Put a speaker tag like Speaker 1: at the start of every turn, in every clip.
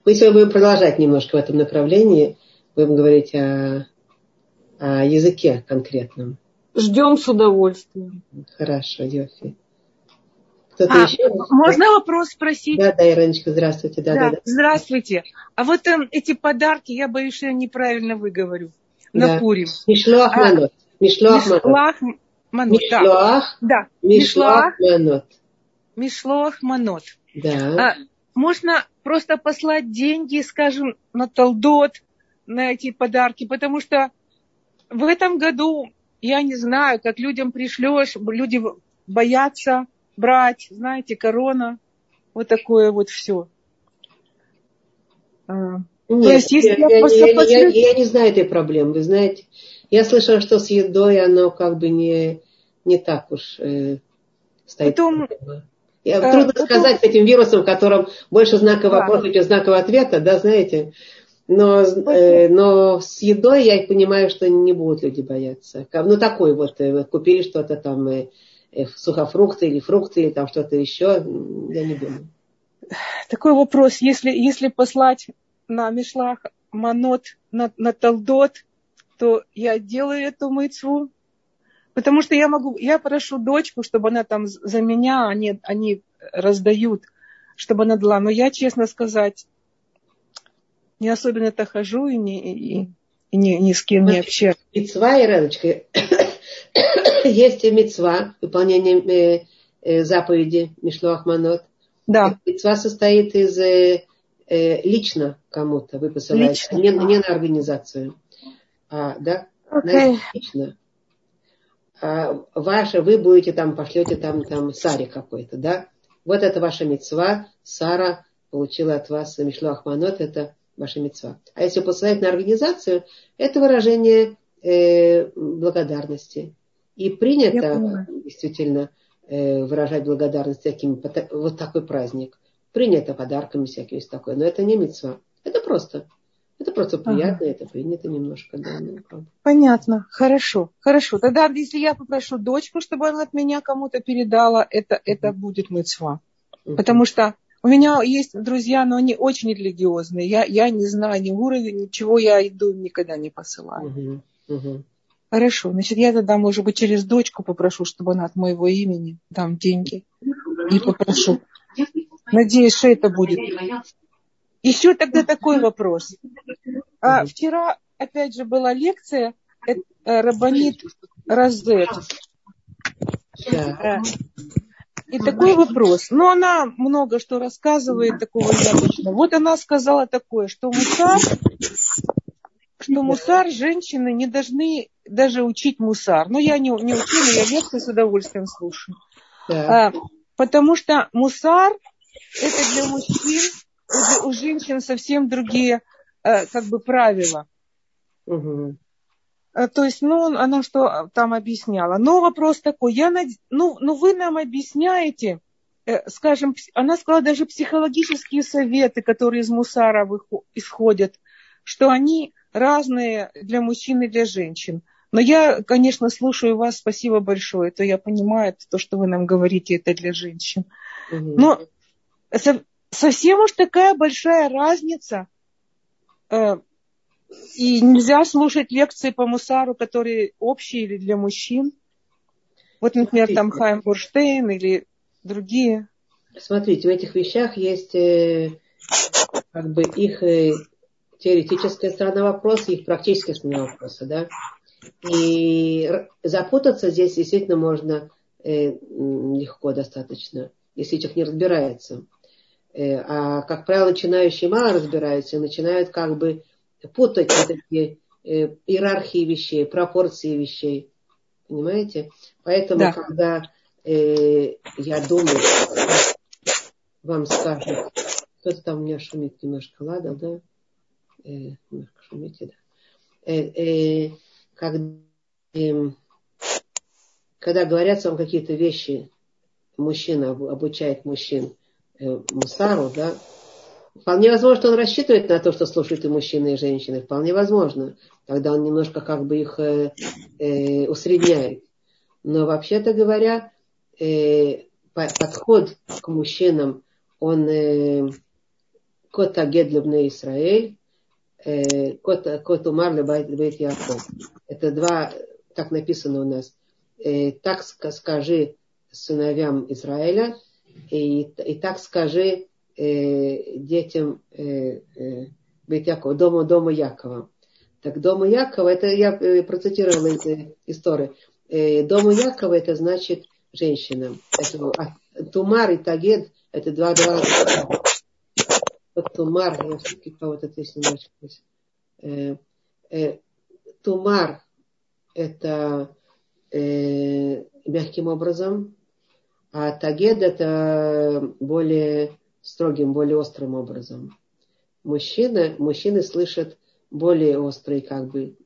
Speaker 1: Мы сегодня будем продолжать немножко в этом направлении. Будем говорить о языке конкретном.
Speaker 2: Ждем с удовольствием.
Speaker 1: Хорошо, Йофи. Кто-то еще?
Speaker 2: Можно вопрос спросить?
Speaker 1: Да, Ироночка, здравствуйте. Да.
Speaker 2: Здравствуйте. А вот эти подарки, я боюсь, что я неправильно выговорю. На Пурим.
Speaker 1: Мишлоах манот.
Speaker 2: Мишлоах манот. Да.
Speaker 1: Мишлоах манот.
Speaker 2: Мишлоах манот.
Speaker 1: Да.
Speaker 2: Можно просто послать деньги, скажем, на Талдот, на эти подарки, потому что в этом году, я не знаю, как людям пришлешь, люди боятся брать, знаете, корона, вот такое вот все.
Speaker 1: Нет, то есть, если я не знаю этой проблемы, вы знаете. Я слышала, что с едой оно как бы не так уж стоит. Трудно сказать с этим вирусом, в котором больше знаков вопроса, чем знаков ответа, да, знаете. Но с едой я понимаю, что не будут люди бояться. Ну, такой вот, купили что-то там, сухофрукты или фрукты, или там что-то еще, я не думаю.
Speaker 2: Такой вопрос, если послать на Мишлах манот, на Талдот, то я делаю эту мицву, потому что я прошу дочку, чтобы она там за меня, они раздают, чтобы она дала. Но я, честно сказать, не особенно-то хожу и ни с кем не общаюсь.
Speaker 1: Мицва, Ироночка, есть мицва, выполнение заповеди Мишлоах манот.
Speaker 2: Да.
Speaker 1: Мицва состоит из лично кому-то вы посылаете, не на организацию. Да?
Speaker 2: Okay.
Speaker 1: Лично. Вы будете там, пошлете там Саре какой-то, да? Вот это ваша мицва. Сара получила от вас Мишлоах манот, это ваша мицва. А если посылать на организацию, это выражение благодарности. И принято действительно выражать благодарность таким, вот такой праздник. Принято подарками всякие, есть такое. Но это не мицва. Это просто приятно, это принято немножко. Да,
Speaker 2: понятно. Хорошо. Тогда, если я попрошу дочку, чтобы она от меня кому-то передала, это будет мицва. Потому что у меня есть друзья, но они очень религиозные. Я не знаю ни уровень, ничего, я иду никогда не посылаю. Хорошо. Значит, я тогда, может быть, через дочку попрошу, чтобы она от моего имени дам деньги. И попрошу. Надеюсь, что это будет. Еще тогда такой вопрос. Вчера, опять же, была лекция Рабанит Розет. И такой вопрос. Но она много что рассказывает такого необычного. Вот она сказала такое, что мусар женщины не должны даже учить мусар. Но я не учу, но я лекцию с удовольствием слушаю. Потому что мусар это для мужчин, у женщин совсем другие правила. То есть, она что там объясняла. Но вопрос такой, вы нам объясняете, скажем, она сказала даже психологические советы, которые из мусара исходят, что они разные для мужчин и для женщин. Но я, конечно, слушаю вас, спасибо большое, то я понимаю, то, что вы нам говорите, это для женщин. Но совсем уж такая большая разница. И нельзя слушать лекции по мусару, которые общие или для мужчин. Вот, например, там Хаим Бурштейн или другие.
Speaker 1: Смотрите, в этих вещах есть их теоретическая сторона вопроса, их практическая сторона вопроса, да. И запутаться здесь действительно можно легко достаточно, если человек не разбирается. А, как правило, начинающие мало разбираются и начинают путать вот эти иерархии вещей, пропорции вещей. Понимаете? Поэтому, когда я думаю, вам скажут, кто-то там у меня шумит немножко, ладно, да? Немножко шумите, да. Когда говорят вам какие-то вещи, мужчина обучает мужчин мусару, да, вполне возможно, что он рассчитывает на то, что слушают и мужчины, и женщины. Вполне возможно. Тогда он немножко их усредняет. Но вообще-то говоря, подход к мужчинам, он кот агед лебней Исраэль, кот умар лебейт Яков. Это два, так написано у нас. Так скажи сыновьям Израиля, и так скажи детям Бейт Якова, дому Якова. Так дому Якова, это я процитировала из истории. Дому Якова это значит женщинам. Тумар и Тагед это два. Тумар, я все-таки кого-то здесь немножко. Тумар это мягким образом, а Тагед это более строгим, более острым образом. Мужчины слышат более острые как бы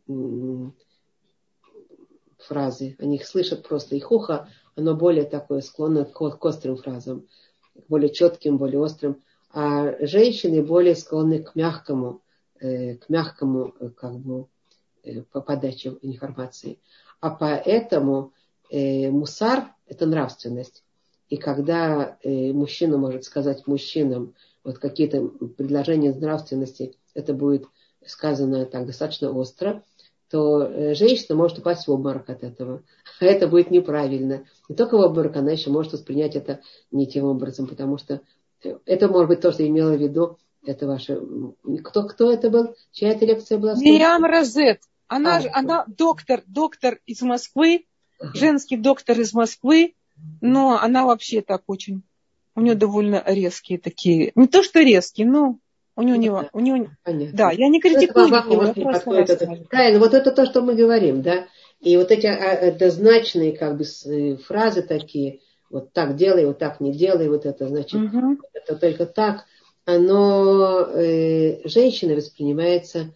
Speaker 1: фразы. Они их слышат просто. Их ухо, оно более такое склонно к острым фразам. Более четким, более острым. А женщины более склонны к мягкому как бы по подаче информации. А поэтому мусар – это нравственность. И когда мужчина может сказать мужчинам вот какие-то предложения нравственности, это будет сказано так достаточно остро, то женщина может упасть в обморок от этого. А это будет неправильно. Не только в обморок, она еще может воспринять это не тем образом, потому что это может быть то, что я имела в виду. Это ваше... Кто это был? Чья эта лекция была?
Speaker 2: Мириам Розет. Она доктор из Москвы, женский доктор из Москвы, но она вообще так очень... У нее довольно резкие такие... Не то, что резкие, но у нее... Да, я не критикую никого.
Speaker 1: Правильно, вот это то, что мы говорим, да. И вот эти однозначные как бы фразы такие, вот так делай, вот так не делай, вот это значит, это только так, оно женщиной воспринимается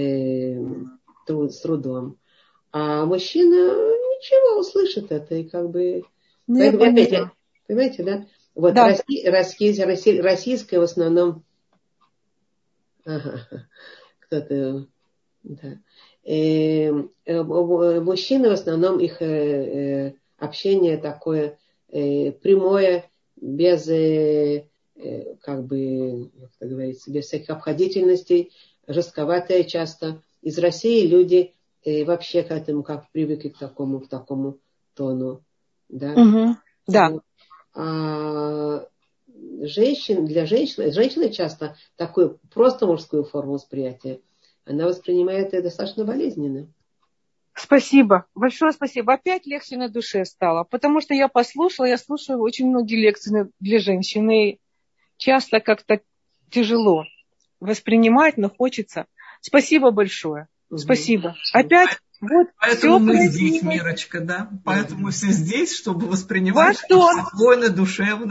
Speaker 1: с трудом. А мужчина ничего, услышит это и как бы... Понимаете, да? Вот да. Российская в основном... Кто-то... Да. Мужчины в основном их общение такое прямое, без, как бы, как говорится, без всяких обходительностей, жестковатое часто. Из России люди вообще к этому как привыкли к такому тону. Да?
Speaker 2: Да.
Speaker 1: А для женщины часто такую просто мужскую форму восприятия, она воспринимает это достаточно болезненно.
Speaker 2: Спасибо. Большое спасибо. Опять легче на душе стало. Потому что я слушаю очень многие лекции для женщин. И часто как-то тяжело воспринимать, но хочется. Спасибо большое. Спасибо. Опять вот
Speaker 3: поэтому мы здесь, Мирочка, да? Поэтому мы все здесь, чтобы воспринимать спокойно, душевно.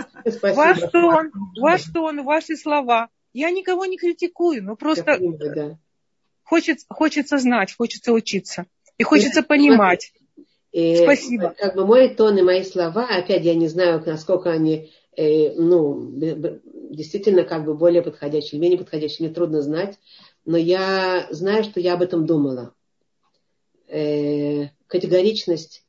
Speaker 2: Ваш тон, ваши слова. Я никого не критикую, но просто хочется знать, хочется учиться. И хочется понимать. Спасибо.
Speaker 1: Как бы мой тон и мои слова, опять я не знаю, насколько они действительно как бы более подходящие или менее подходящие, мне трудно знать. Но я знаю, что я об этом думала. Категоричность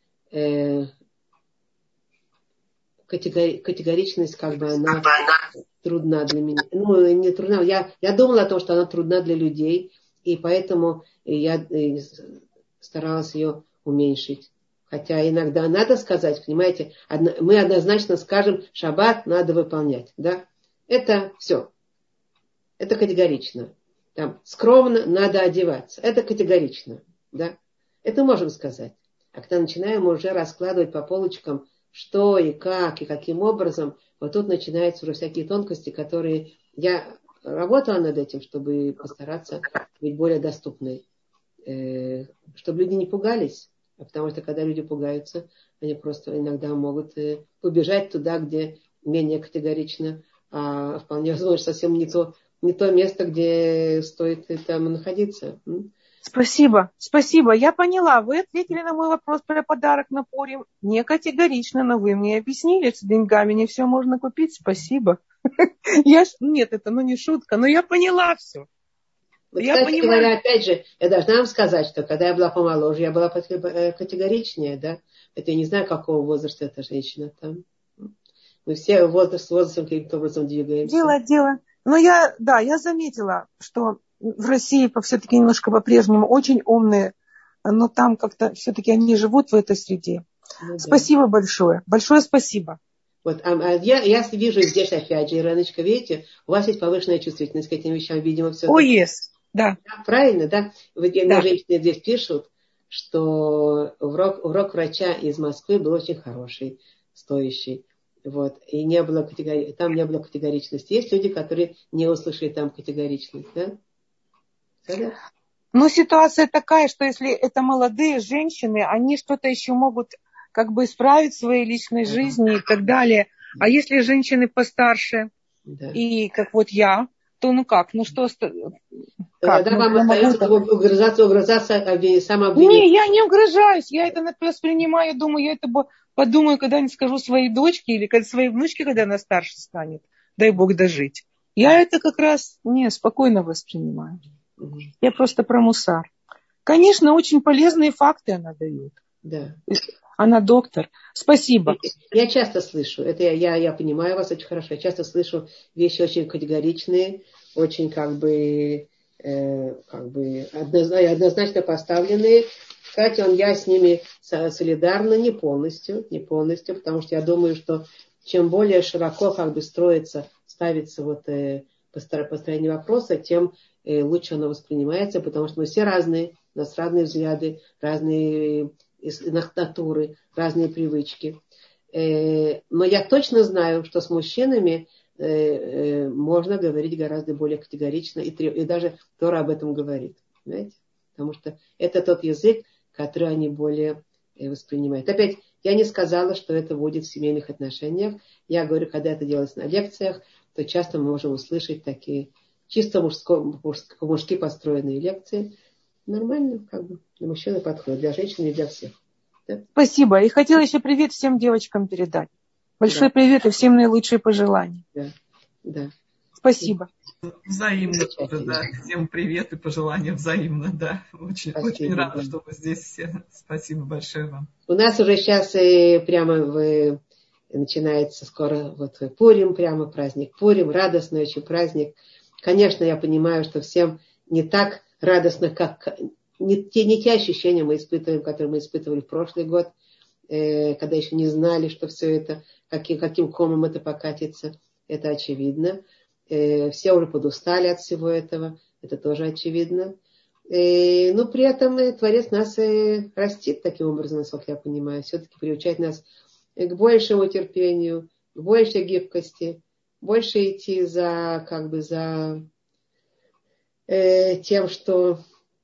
Speaker 1: как бы она трудна для меня. Не трудна. Я думала о том, что она трудна для людей, и поэтому я старалась ее уменьшить. Хотя иногда надо сказать, понимаете, мы однозначно скажем, шаббат надо выполнять. Да? Это все. Это категорично. Там, скромно надо одеваться. Это категорично. Да? Это можем сказать. А когда начинаем уже раскладывать по полочкам, что и как, и каким образом, вот тут начинаются уже всякие тонкости, которые я работала над этим, чтобы постараться быть более доступной. Чтобы люди не пугались. Потому что когда люди пугаются, они просто иногда могут побежать туда, где менее категорично, а вполне возможно совсем не то место, где стоит там находиться.
Speaker 2: Спасибо. Я поняла. Вы ответили на мой вопрос про подарок на Пурим. Не категорично, но вы мне объяснили, что деньгами не все можно купить. Спасибо. Нет, это не шутка, но я поняла все.
Speaker 1: Вот, кстати говоря, опять же, я должна вам сказать, что когда я была помоложе, я была категоричнее, да. Хотя я не знаю, какого возраста эта женщина там. Мы все с возрастом каким-то образом двигаемся.
Speaker 2: Дело Но я заметила, что в России все-таки немножко по-прежнему очень умные, но там как-то все-таки они живут в этой среде.
Speaker 1: Ну,
Speaker 2: спасибо большое. Большое спасибо.
Speaker 1: Вот, я вижу здесь, опять же, Ироночка, видите, у вас есть повышенная чувствительность к этим вещам, видимо, все-таки.
Speaker 2: О, yes. Да.
Speaker 1: Правильно, да? Вот
Speaker 2: да.
Speaker 1: Женщины здесь пишут, что урок врача из Москвы был очень хороший, стоящий. Вот, и там не было категоричности. Есть люди, которые не услышали там категоричность, да? Да?
Speaker 2: Но ситуация такая, что если это молодые женщины, они что-то еще могут как бы исправить в своей личной жизни и так далее. А если женщины постарше, и как вот я, то что... Как?
Speaker 1: Да, вам остается угрызаться самообвинением.
Speaker 2: Не, я не угрожаюсь, я это воспринимаю, думаю, я это подумаю, когда-нибудь скажу своей дочке или своей внучке, когда она старше станет, дай Бог дожить. Я это как раз спокойно воспринимаю. Я просто про мусар. Конечно, очень полезные факты она дает.
Speaker 1: Да.
Speaker 2: Она доктор. Спасибо.
Speaker 1: Я часто слышу, это я понимаю вас очень хорошо, я часто слышу вещи очень категоричные, очень однозначно поставленные. Кстати, я с ними солидарна не полностью, потому что я думаю, что чем более широко ставится построение вопроса, тем лучше оно воспринимается, потому что мы все разные, у нас разные взгляды, разные натуры, разные привычки. Но я точно знаю, что с мужчинами можно говорить гораздо более категорично, и даже Тора об этом говорит. Понимаете? Потому что это тот язык, который они более воспринимают. Опять, я не сказала, что это будет в семейных отношениях. Я говорю, когда это делается на лекциях, то часто мы можем услышать такие чисто мужски построенные лекции. Нормально, для мужчины подходит, для женщин и для всех. Да?
Speaker 2: Спасибо. И хотела еще привет всем девочкам передать. Большой привет и всем наилучшие пожелания.
Speaker 1: Да.
Speaker 2: Спасибо.
Speaker 3: Взаимно тоже, да. Всем привет и пожелания взаимно, да. Очень рада, что вы здесь все. Спасибо большое вам.
Speaker 1: У нас уже сейчас начинается скоро Пурим, прямо праздник Пурим, радостный очень праздник. Конечно, я понимаю, что всем не так радостно, как не те ощущения мы испытываем, которые мы испытывали в прошлый год, когда еще не знали, что все это, каким комом это покатится. Это очевидно. Все уже подустали от всего этого. Это тоже очевидно. Но при этом Творец нас растит таким образом, насколько я понимаю. Все-таки приучает нас к большему терпению, к большей гибкости, больше идти за тем, что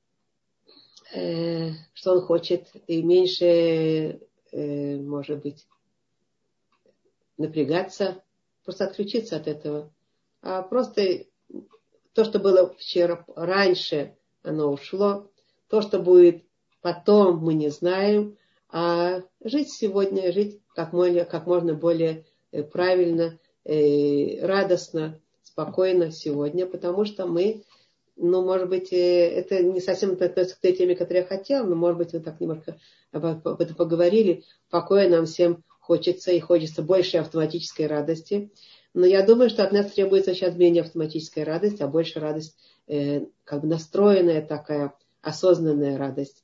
Speaker 1: он хочет, и меньше, может быть, напрягаться, просто отключиться от этого. А просто то, что было вчера, раньше, оно ушло. То, что будет потом, мы не знаем. А жить сегодня, жить как можно более правильно, радостно, спокойно сегодня, потому что мы, может быть, это не совсем относится к той теме, которую я хотела, но, может быть, мы так немножко об этом поговорили. Покоя нам всем хочется, и хочется больше автоматической радости. Но я думаю, что от нас требуется сейчас менее автоматическая радость, а больше радость, настроенная такая, осознанная радость.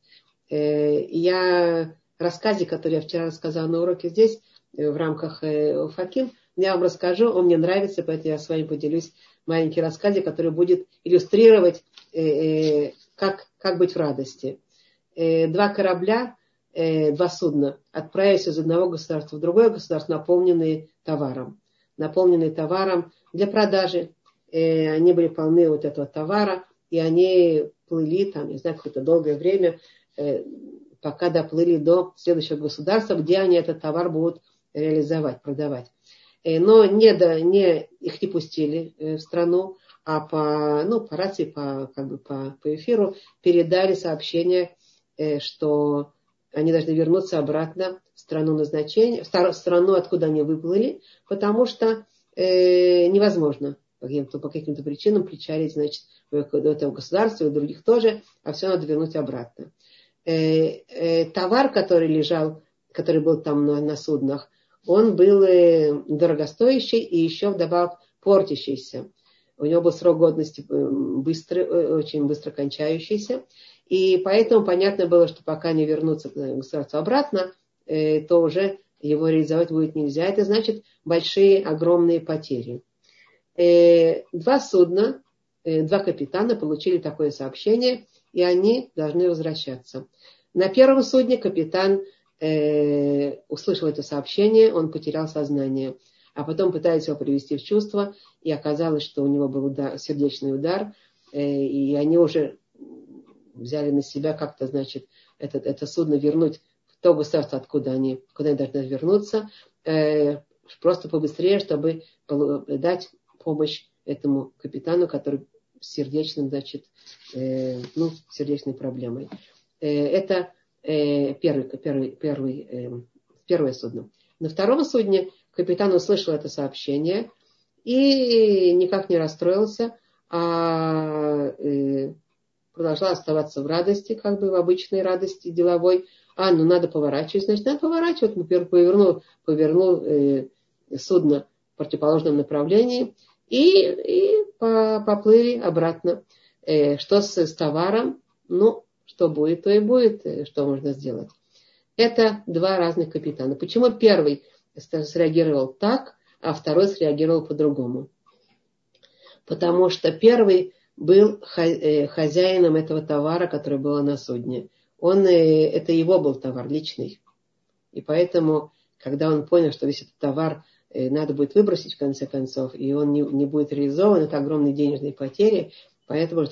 Speaker 1: Я в рассказе, который я вчера рассказала на уроке здесь, в рамках Факим, я вам расскажу, он мне нравится, поэтому я с вами поделюсь маленький рассказе, который будет иллюстрировать, как быть в радости. 2 корабля, 2 судна отправились из одного государства в другое государство, наполненные товаром для продажи. Они были полны этого товара, и они плыли какое-то долгое время, пока доплыли до следующего государства, где они этот товар будут реализовать, продавать. Но их не пустили в страну, а по рации, по эфиру передали сообщение, что они должны вернуться обратно в страну назначения, в страну, откуда они выплыли, потому что невозможно по каким-то причинам причалить, в этом государстве, и в других тоже, а все надо вернуть обратно. Товар, который был там на суднах, он был дорогостоящий и еще вдобавок портящийся. у него был срок годности быстрый, очень быстро кончающийся. И поэтому понятно было, что пока не вернутся к государству обратно, то уже его реализовать будет нельзя. Это значит большие, огромные потери. Два судна, два капитана получили такое сообщение, и они должны возвращаться. На первом судне капитан услышал это сообщение, он потерял сознание. А потом пытались его привести в чувство, и оказалось, что у него был сердечный удар, и они уже взяли на себя как-то, значит, это судно вернуть в то государство, куда они должны вернуться, просто побыстрее, чтобы дать помощь этому капитану, который с сердечным, значит, сердечной проблемой. Это первое судно. На втором судне капитан услышал это сообщение и никак не расстроился, а продолжал оставаться в радости, как бы в обычной радости деловой. Надо поворачивать, значит, надо поворачивать. Повернул судно в противоположном направлении и поплыли обратно. Что с товаром? Что будет, то и будет. Что можно сделать? Это два разных капитана. Почему первый среагировал так, а второй среагировал по-другому? Потому что первый был хозяином этого товара, который был на судне. Это его был товар личный. И поэтому, когда он понял, что весь этот товар надо будет выбросить в конце концов, и он не будет реализован, это огромные денежные потери, поэтому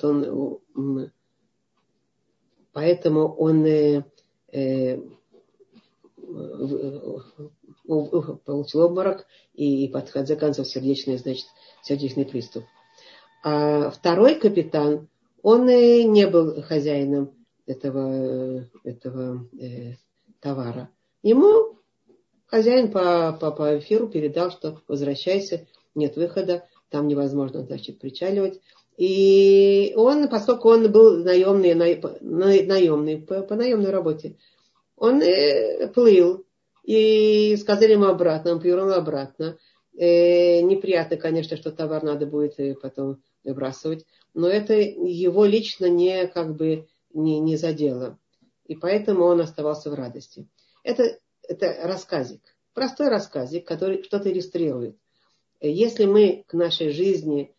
Speaker 1: он получил обморок и в конце концов сердечный приступ. А второй капитан, он не был хозяином этого товара. Ему хозяин по эфиру передал, что возвращайся, нет выхода, там невозможно, значит, причаливать. И он, поскольку он был наемный по наемной работе, он плыл, и сказали ему обратно, он повернул обратно. Неприятно, конечно, что товар надо будет потом выбрасывать, но это его лично не задело. И поэтому он оставался в радости. Это рассказик, простой рассказик, который что-то иллюстрирует. Если мы к нашей жизни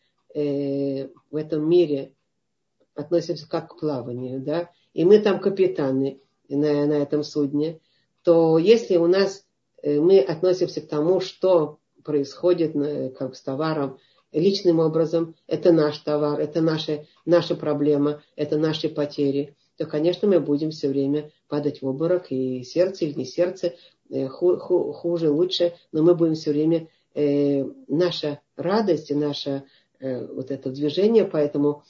Speaker 1: в этом мире относимся как к плаванию, да, и мы там капитаны на этом судне, то если мы относимся к тому, что происходит как с товаром личным образом, это наш товар, это наша проблема, это наши потери, то, конечно, мы будем все время падать в обморок, и сердце или не сердце, хуже, лучше, но мы будем все время, наша радость и наше вот это движение по этому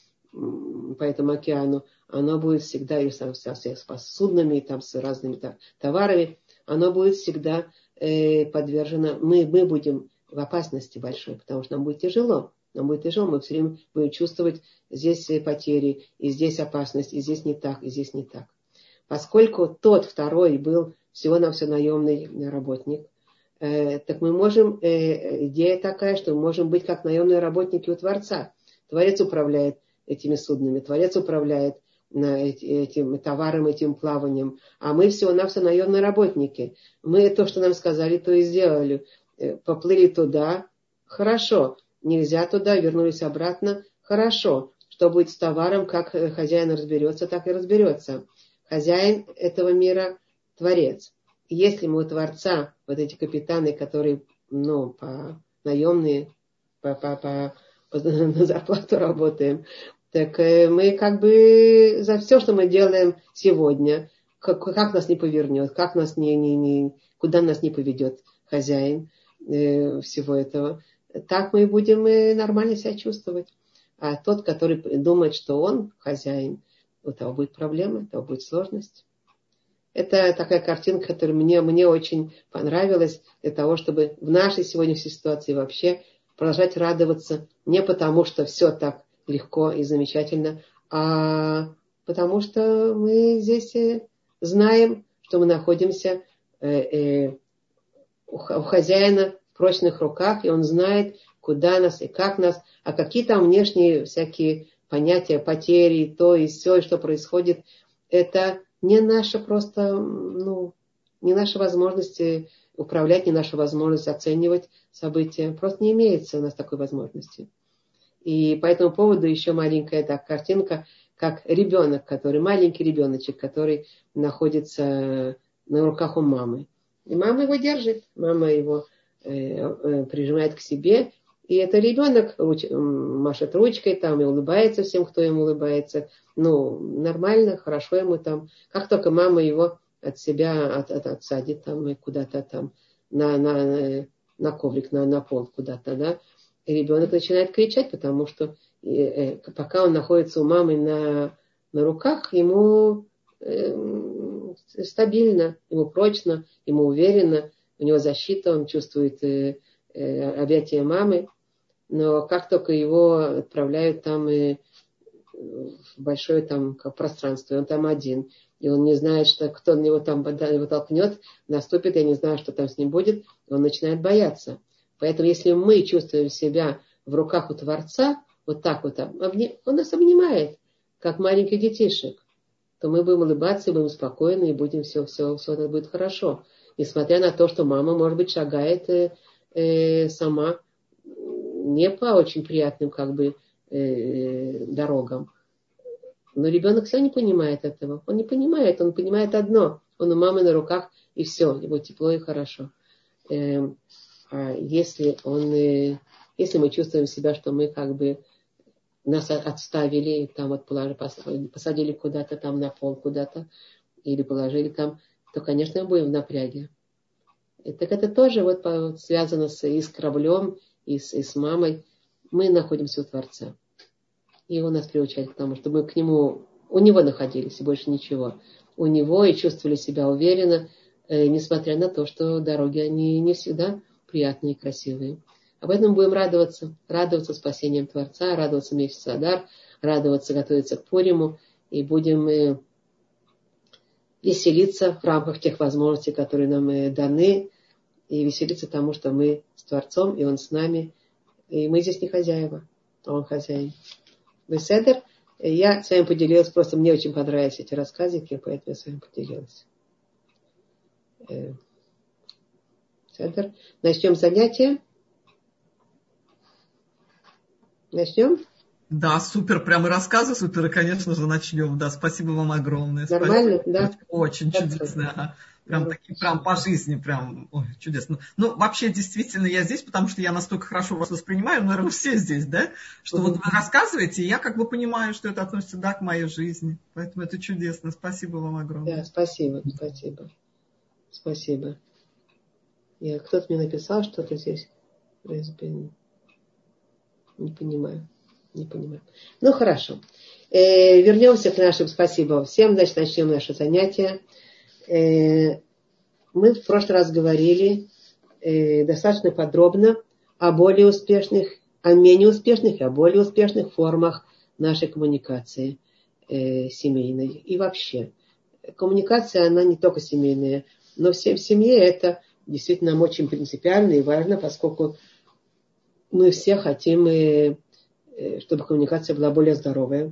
Speaker 1: океану, оно будет всегда, и с суднами, и там с разными товарами, оно будет всегда подвержено, мы будем в опасности большой, потому что нам будет тяжело. Мы все время будем чувствовать здесь потери, и здесь опасность, и здесь не так, и здесь не так. Поскольку тот второй был всего-навсего наемный работник, так мы можем, идея такая, что мы можем быть как наемные работники у Творца. Творец управляет этими суднами, Творец управляет этим товаром, этим плаванием, а мы всего-навсего наемные работники. Мы то, что нам сказали, то и сделали. Поплыли туда, хорошо. Нельзя туда, вернулись обратно, хорошо. Что будет с товаром, как хозяин разберется, так и разберется. Хозяин этого мира – Творец. И если мы у Творца, вот эти капитаны, которые, наемные, на зарплату работаем, так мы за все, что мы делаем сегодня, как нас не повернет, как нас куда нас не поведет хозяин всего этого, так мы будем нормально себя чувствовать. А тот, который думает, что он хозяин, у того будет проблема, у того будет сложность. Это такая картинка, которая мне очень понравилась, для того, чтобы в нашей сегодняшней ситуации вообще продолжать радоваться не потому, что все так легко и замечательно, а потому что мы здесь знаем, что мы находимся у хозяина в прочных руках, и он знает, куда нас и как нас, а какие там внешние всякие понятия, потери, то и все, и что происходит, это не наша просто, не наша возможность управлять, не наша возможность оценивать события. Просто не имеется у нас такой возможности. И по этому поводу еще маленькая картинка, как ребенок, маленький ребеночек, который находится на руках у мамы. И мама его держит, мама его прижимает к себе. И это ребенок машет ручкой там и улыбается всем, кто ему улыбается. Нормально, хорошо ему там. Как только мама его от себя отсадит там и куда-то там на коврик, на пол куда-то, да, и ребенок начинает кричать, потому что пока он находится у мамы на руках, ему стабильно, ему прочно, ему уверенно, у него защита, он чувствует объятия мамы. Но как только его отправляют там в большое там пространство, и он там один, и он не знает, что кто на него там его толкнет, наступит, я не знаю, что там с ним будет, он начинает бояться. Поэтому если мы чувствуем себя в руках у Творца, вот так вот, он нас обнимает, как маленьких детишек, то мы будем улыбаться, и будем спокойны, и будем все это будет хорошо. Несмотря на то, что мама, может быть, шагает сама не по очень приятным дорогам. Но ребенок все не понимает этого. Он не понимает, он понимает одно. Он у мамы на руках, и все, ему тепло и хорошо. А если мы чувствуем себя, что мы нас отставили, там вот посадили куда-то там на пол куда-то, или положили там, то, конечно, мы будем в напряге. Так это тоже связано и с кораблем, и с мамой. Мы находимся у Творца. И он нас приучает к тому, чтобы мы у него находились, и больше ничего. У него и чувствовали себя уверенно, несмотря на то, что дороги, они не всегда приятные и красивые. Об этом будем радоваться спасением Творца, радоваться месяцу Адар, радоваться, готовиться к Пуриму, и будем веселиться в рамках тех возможностей, которые нам даны, и веселиться тому, что мы с Творцом, и Он с нами, и мы здесь не хозяева, а Он хозяин. Беседер. Я с вами поделилась, просто мне очень понравились эти рассказики, поэтому я с вами поделилась. Беседер. Начнем занятие. Начнем?
Speaker 3: Да, супер, прямо рассказы супер, и, конечно же, начнем. Да, спасибо вам огромное.
Speaker 1: Нормально,
Speaker 3: спасибо.
Speaker 1: Да?
Speaker 3: Очень чудесно. Ага. Прям такие, прям по жизни, прям чудесно. Вообще, действительно, я здесь, потому что я настолько хорошо вас воспринимаю, наверное, все здесь, да, что вот вы рассказываете, и я понимаю, что это относится, да, к моей жизни. Поэтому это чудесно. Спасибо вам огромное.
Speaker 1: Да, спасибо. Кто-то мне написал что-то здесь. Не понимаю. Хорошо. Вернемся к нашим спасибо всем. Значит, начнем наше занятие. Мы в прошлый раз говорили достаточно подробно о более успешных, о менее успешных и о более успешных формах нашей коммуникации семейной. И вообще, коммуникация, она не только семейная, но в семье это действительно нам очень принципиально и важно, поскольку мы все хотим, чтобы коммуникация была более здоровая.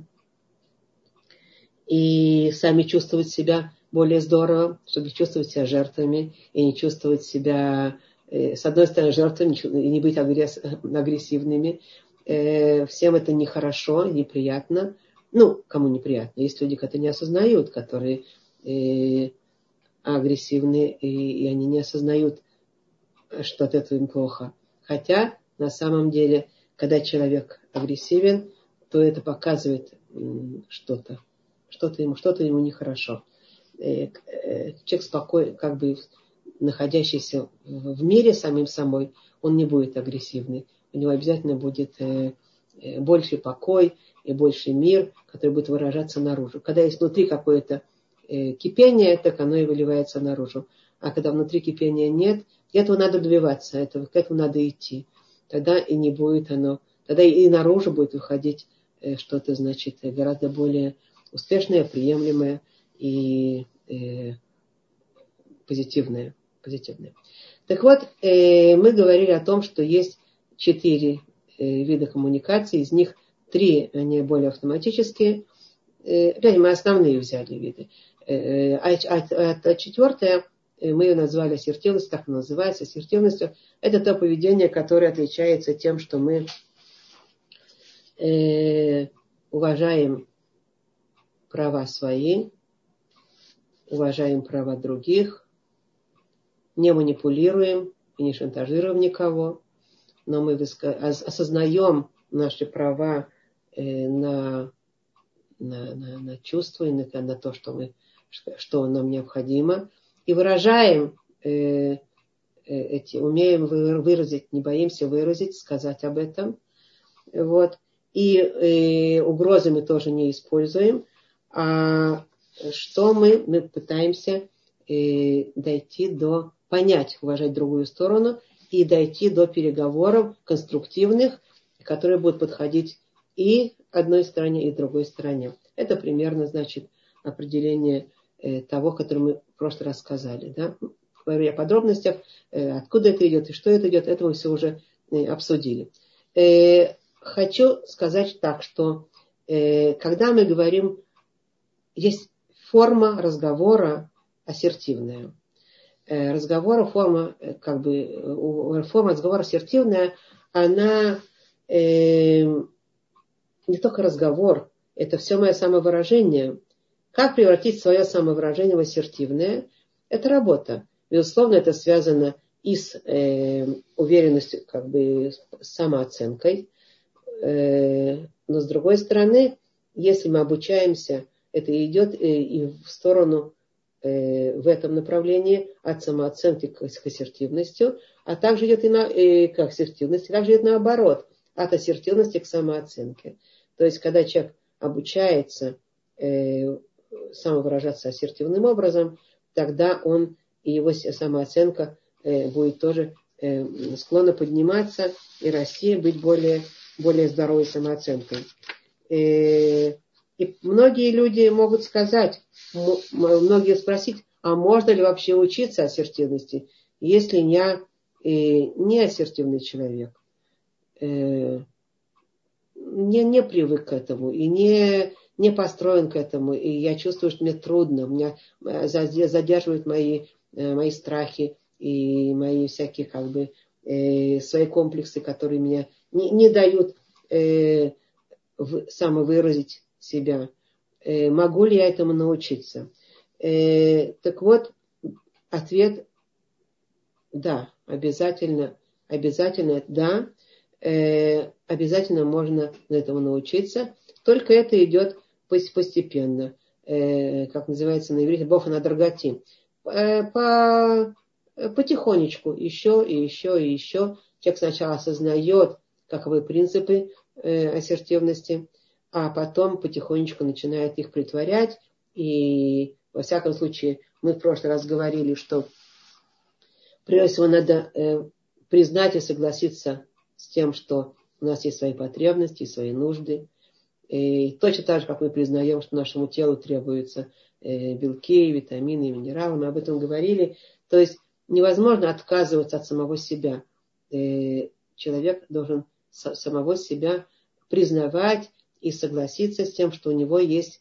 Speaker 1: И сами чувствовать себя более здорово, чтобы чувствовать себя жертвами и не чувствовать себя, с одной стороны, жертвами и не быть агрессивными. Всем это нехорошо, неприятно. Кому неприятно? Есть люди, которые не осознают, которые агрессивны, и они не осознают, что от этого им плохо. Хотя, на самом деле, когда человек агрессивен, то это показывает что-то ему нехорошо. Человек спокойный, находящийся в мире самим собой, он не будет агрессивный. У него обязательно будет больший покой и больший мир, который будет выражаться наружу. Когда есть внутри какое-то кипение, так оно и выливается наружу. А когда внутри кипения нет, этого надо добиваться, к этому надо идти. Тогда и не будет оно, тогда и наружу будет выходить что-то, значит, гораздо более успешное, приемлемое и позитивное. Так вот, мы говорили о том, что есть 4 вида коммуникации, из них 3, они более автоматические. Опять мы основные взяли виды. А 4 мы ее назвали ассертивностью, так и называется ассертивностью. Это то поведение, которое отличается тем, что мы уважаем права свои, уважаем права других, не манипулируем и не шантажируем никого, но мы осознаем наши права на чувства и на то, что нам необходимо, и выражаем умеем выразить, не боимся выразить, сказать об этом. Вот. И угрозы мы тоже не используем. А что мы пытаемся понять, уважать другую сторону и дойти до переговоров конструктивных, которые будут подходить и одной стороне, и другой стороне. Это примерно, значит, определение того, которое мы в прошлый раз сказали. Да? Говорю о подробностях, откуда это идет и что это идет, это мы все уже обсудили. Хочу сказать так, что когда мы говорим, есть форма разговора ассертивная. Форма разговора ассертивная, она не только разговор, это все мое самовыражение. Как превратить свое самовыражение в ассертивное? Это работа. Безусловно, это связано и с уверенностью, с самооценкой. Но с другой стороны, если мы обучаемся, это идет и в сторону в этом направлении от самооценки к ассертивности, а также идет и к ассертивности, также идет наоборот, от ассертивности к самооценке. То есть, когда человек обучается самовыражаться ассертивным образом, тогда он и его самооценка будет тоже склонна подниматься и расти, быть более здоровой самооценкой. И многие люди могут сказать, многие спросить, а можно ли вообще учиться ассертивности, если я не ассертивный человек, не привык к этому и не построен к этому, и я чувствую, что мне трудно, меня задерживают мои страхи и мои всякие свои комплексы, которые меня не дают самовыразить себя. Могу ли я этому научиться? Так вот, ответ да, обязательно да, обязательно можно этому научиться, только это идет постепенно, как называется на иврите, бохан адрагати, потихонечку, еще и еще и еще. Человек сначала осознает, каковы принципы ассертивности, а потом потихонечку начинает их претворять. И во всяком случае, мы в прошлый раз говорили, что прежде всего надо признать и согласиться с тем, что у нас есть свои потребности, свои нужды. И точно так же, как мы признаем, что нашему телу требуются белки, витамины, минералы, мы об этом говорили. То есть невозможно отказываться от самого себя. Человек должен самого себя признавать и согласиться с тем, что у него есть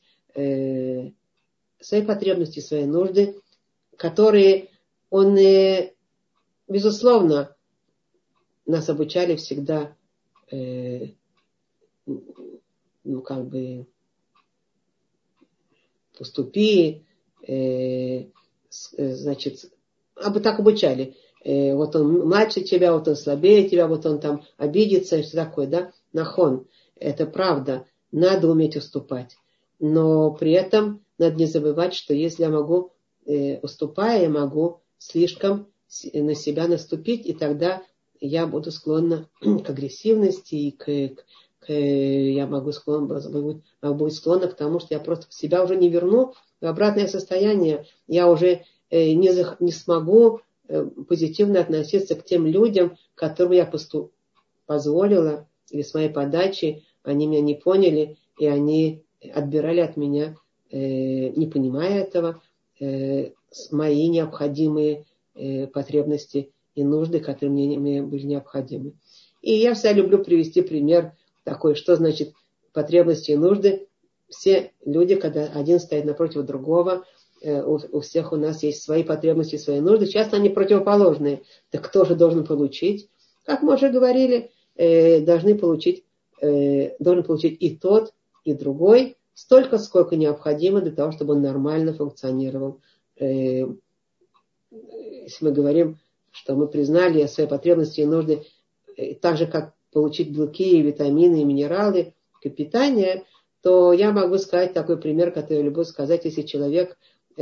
Speaker 1: свои потребности, свои нужды, которые он, безусловно, нас обучали всегда, поступи, значит, так обучали. Вот он младше тебя, вот он слабее тебя, вот он там обидится и все такое, да? Нахон. Это правда. Надо уметь уступать. Но при этом надо не забывать, что если я могу, уступая, я могу слишком на себя наступить, и тогда я буду склонна к агрессивности, и я могу быть склонна к тому, что я просто себя уже не верну в обратное состояние. Я уже не смогу позитивно относиться к тем людям, которым я позволила, или с моей подачи, они меня не поняли, и они отбирали от меня, не понимая этого, мои необходимые потребности и нужды, которые мне были необходимы. И я всегда люблю привести пример такой, что значит потребности и нужды. Все люди, когда один стоит напротив другого, у всех у нас есть свои потребности, свои нужды. Часто они противоположные. Так кто же должен получить? Как мы уже говорили, должен получить и тот, и другой столько, сколько необходимо для того, чтобы он нормально функционировал. Если мы говорим, что мы признали свои потребности и нужды, так же, как получить белки, витамины и минералы, питание, то я могу сказать такой пример, который я люблю сказать, если человек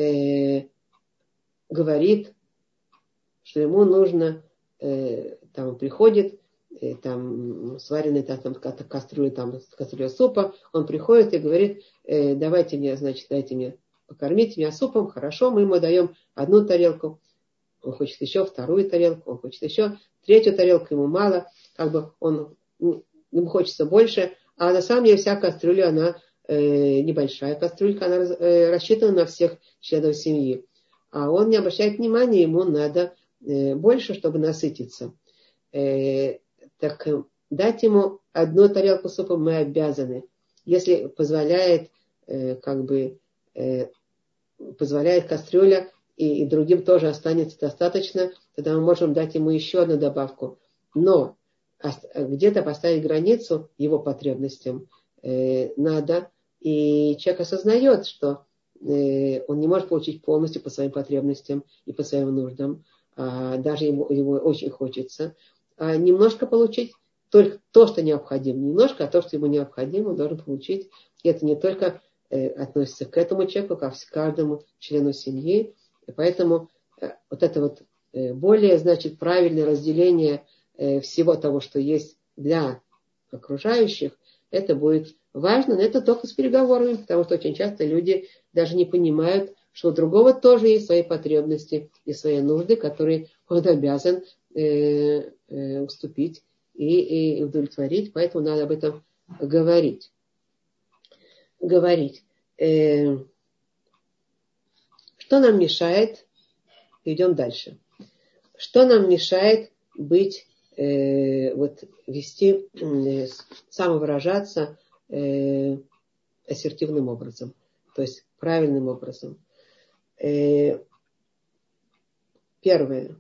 Speaker 1: говорит, что ему нужно, там приходит, там сваренный там кастрюля супа, он приходит и говорит, дайте мне покормить меня супом, хорошо, мы ему даем одну тарелку, он хочет еще вторую тарелку, он хочет еще третью тарелку, ему мало, ему хочется больше, а на самом деле вся кастрюля, она небольшая кастрюлька, она рассчитана на всех членов семьи. А он не обращает внимания, ему надо больше, чтобы насытиться. Так дать ему одну тарелку супа мы обязаны. Если позволяет кастрюля, и другим тоже останется достаточно, тогда мы можем дать ему еще одну добавку. Но где-то поставить границу его потребностям надо. И человек осознает, что он не может получить полностью по своим потребностям и по своим нуждам. Даже ему очень хочется. А немножко получить только то, что необходимо. Немножко, а то, что ему необходимо, он должен получить. И это не только относится к этому человеку, как к каждому члену семьи. И поэтому вот это вот более, правильное разделение всего того, что есть для окружающих, это будет важно, но это только с переговорами, потому что очень часто люди даже не понимают, что у другого тоже есть свои потребности и свои нужды, которые он обязан уступить и удовлетворить, поэтому надо об этом говорить. Что нам мешает? Идем дальше. Что нам мешает вести, самовыражаться ассертивным образом, то есть правильным образом? Первое.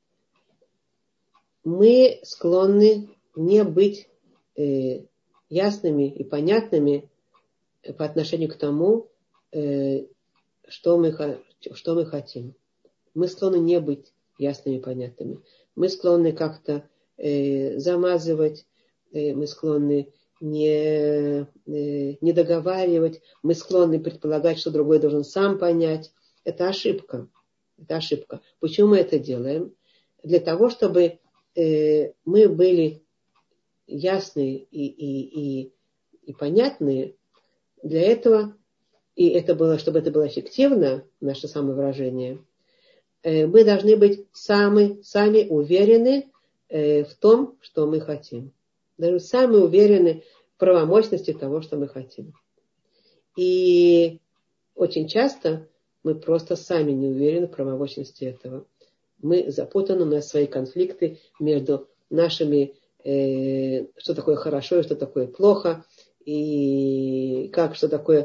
Speaker 1: Мы склонны не быть ясными и понятными по отношению к тому, что мы хотим. Мы склонны не быть ясными и понятными. Мы склонны как-то замазывать, мы склонны не договаривать, мы склонны предполагать, что другой должен сам понять. Это ошибка. Почему мы это делаем? Для того, чтобы мы были ясные и понятные. Для этого, чтобы это было эффективно, наше самовыражение, мы должны быть сами уверены в том, что мы хотим. Даже сами уверены в правомощности того, что мы хотим. И очень часто мы просто сами не уверены в правомощности этого. Мы запутаны, у нас свои конфликты между нашими, что такое хорошо и что такое плохо, и как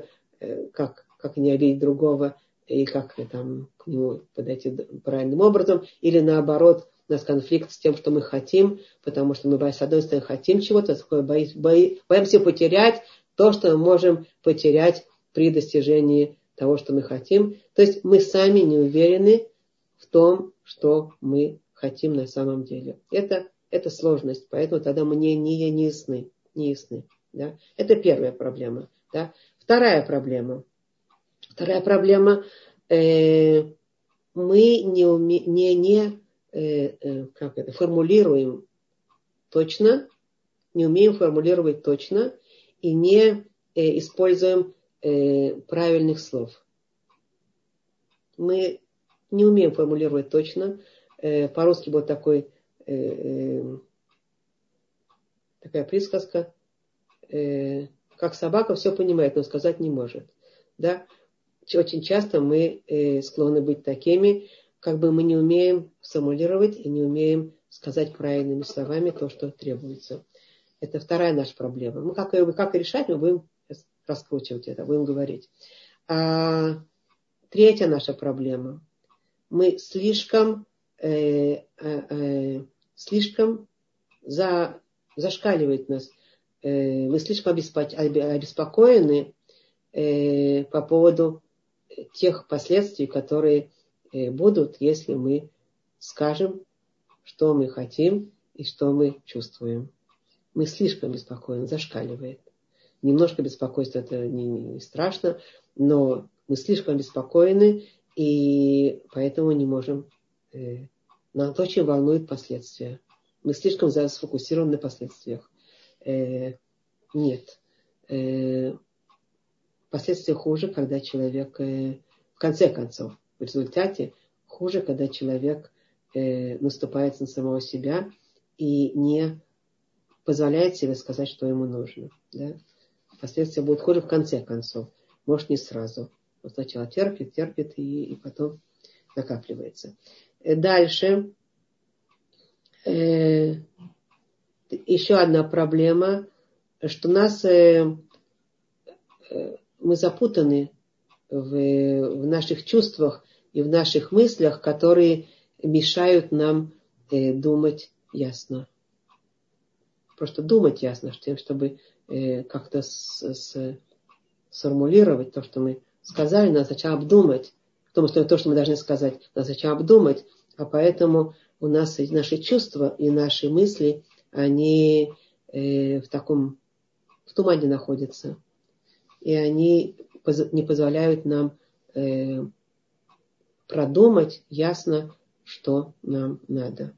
Speaker 1: не обидеть другого, и как там к нему подойти правильным образом, или наоборот, у нас конфликт с тем, что мы хотим, потому что мы, с одной стороны, хотим чего-то, с другой боимся потерять то, что мы можем потерять при достижении того, что мы хотим. То есть мы сами не уверены в том, что мы хотим на самом деле. Это сложность, поэтому тогда мы не ясны. Да? Это первая проблема. Да? Вторая проблема. Мы формулируем точно, не умеем формулировать точно и не используем правильных слов. Мы не умеем формулировать точно. По-русски была такая присказка, как собака все понимает, но сказать не может. Да? Очень часто мы склонны быть такими, как бы мы не умеем сформулировать и не умеем сказать правильными словами то, что требуется. Это вторая наша проблема. Ну, как решать, мы будем раскручивать это, будем говорить. А третья наша проблема. Мы слишком зашкаливает нас. Мы слишком обеспокоены по поводу тех последствий, которые будут, если мы скажем, что мы хотим и что мы чувствуем. Мы слишком беспокоены, зашкаливает. Немножко беспокойство это не страшно, но мы слишком обеспокоены, и поэтому не можем. Нас очень волнуют последствия. Мы слишком сфокусированы на последствиях. Нет. Последствия хуже, когда человек, в конце концов, в результате хуже, когда человек наступает на самого себя и не позволяет себе сказать, что ему нужно. Да? Последствия будут хуже в конце концов. Может, не сразу. Он сначала терпит, и потом накапливается. Дальше. Еще одна проблема, что мы запутаны в наших чувствах и в наших мыслях, которые мешают нам думать ясно. Просто думать ясно, чтобы как-то сформулировать то, что мы сказали, надо сначала обдумать. То, что мы должны сказать, надо сначала обдумать, а поэтому у нас наши чувства и наши мысли, они в тумане находятся. И они не позволяют нам продумать ясно, что нам надо.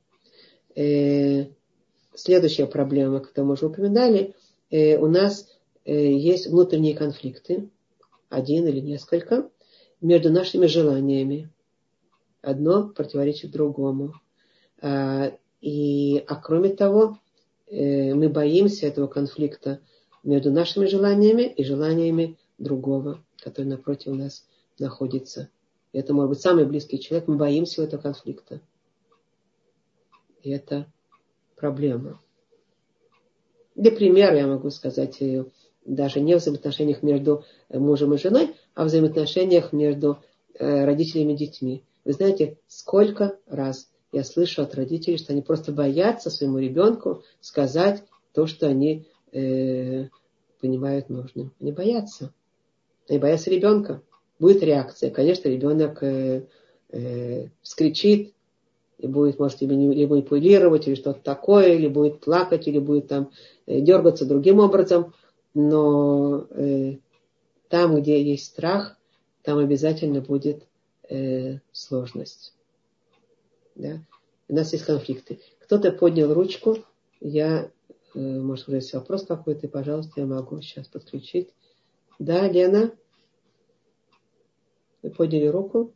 Speaker 1: Следующая проблема, которую мы уже упоминали, у нас есть внутренние конфликты, один или несколько, между нашими желаниями. Одно противоречит другому. А кроме того, мы боимся этого конфликта между нашими желаниями и желаниями другого, который напротив нас находится. И это может быть самый близкий человек. Мы боимся этого конфликта. И это проблема. Для примера я могу сказать, даже не в взаимоотношениях между мужем и женой, а в взаимоотношениях между родителями и детьми. Вы знаете, сколько раз я слышу от родителей, что они просто боятся своему ребенку сказать то, что они понимают нужным. Они боятся. Они боятся ребенка. Будет реакция. Конечно, ребенок вскричит, и будет, может, или манипулировать, или что-то такое, или будет плакать, или будет там дергаться другим образом. Но там, где есть страх, там обязательно будет сложность. Да? У нас есть конфликты. Кто-то поднял ручку, может, уже есть вопрос какой-то, пожалуйста, я могу сейчас подключить. Да, Лена? Вы подняли руку?